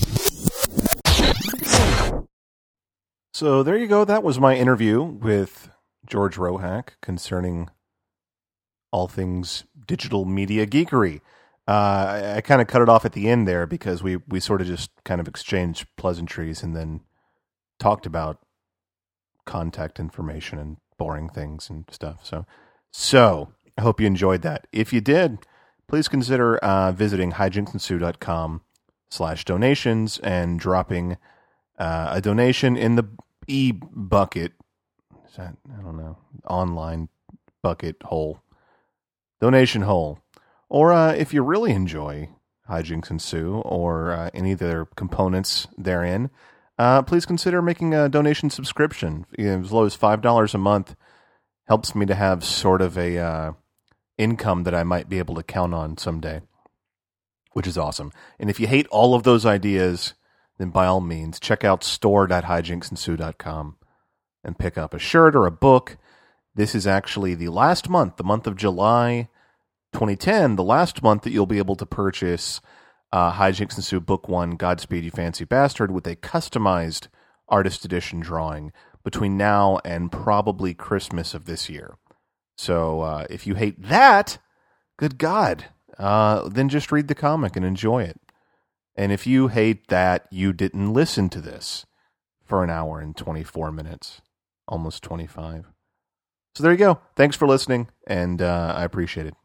So there you go. That was my interview with George Rohack concerning all things digital media geekery. Uh, I, I kind of cut it off at the end there because we, we sort of just kind of exchanged pleasantries and then talked about contact information and boring things and stuff. So, so I hope you enjoyed that. If you did, please consider uh, visiting hijinksensue.com slash donations and dropping uh, a donation in the e-bucket. Is that, I don't know, online bucket hole. Donation hole. Or uh, if you really enjoy Hijinks and Sue or uh, any of their components therein, uh, please consider making a donation subscription. As low as five dollars a month helps me to have sort of a uh, income that I might be able to count on someday, which is awesome. And if you hate all of those ideas, then by all means, check out store dot hijinksensue dot com and pick up a shirt or a book. This is actually the last month, the month of July twenty ten, the last month that you'll be able to purchase uh, Hijinks and Sue Book One, Godspeed You Fancy Bastard, with a customized artist edition drawing between now and probably Christmas of this year. So uh, if you hate that, good God, uh, then just read the comic and enjoy it. And if you hate that, you didn't listen to this for an hour and twenty-four minutes, almost twenty-five. So there you go. Thanks for listening, and uh, I appreciate it.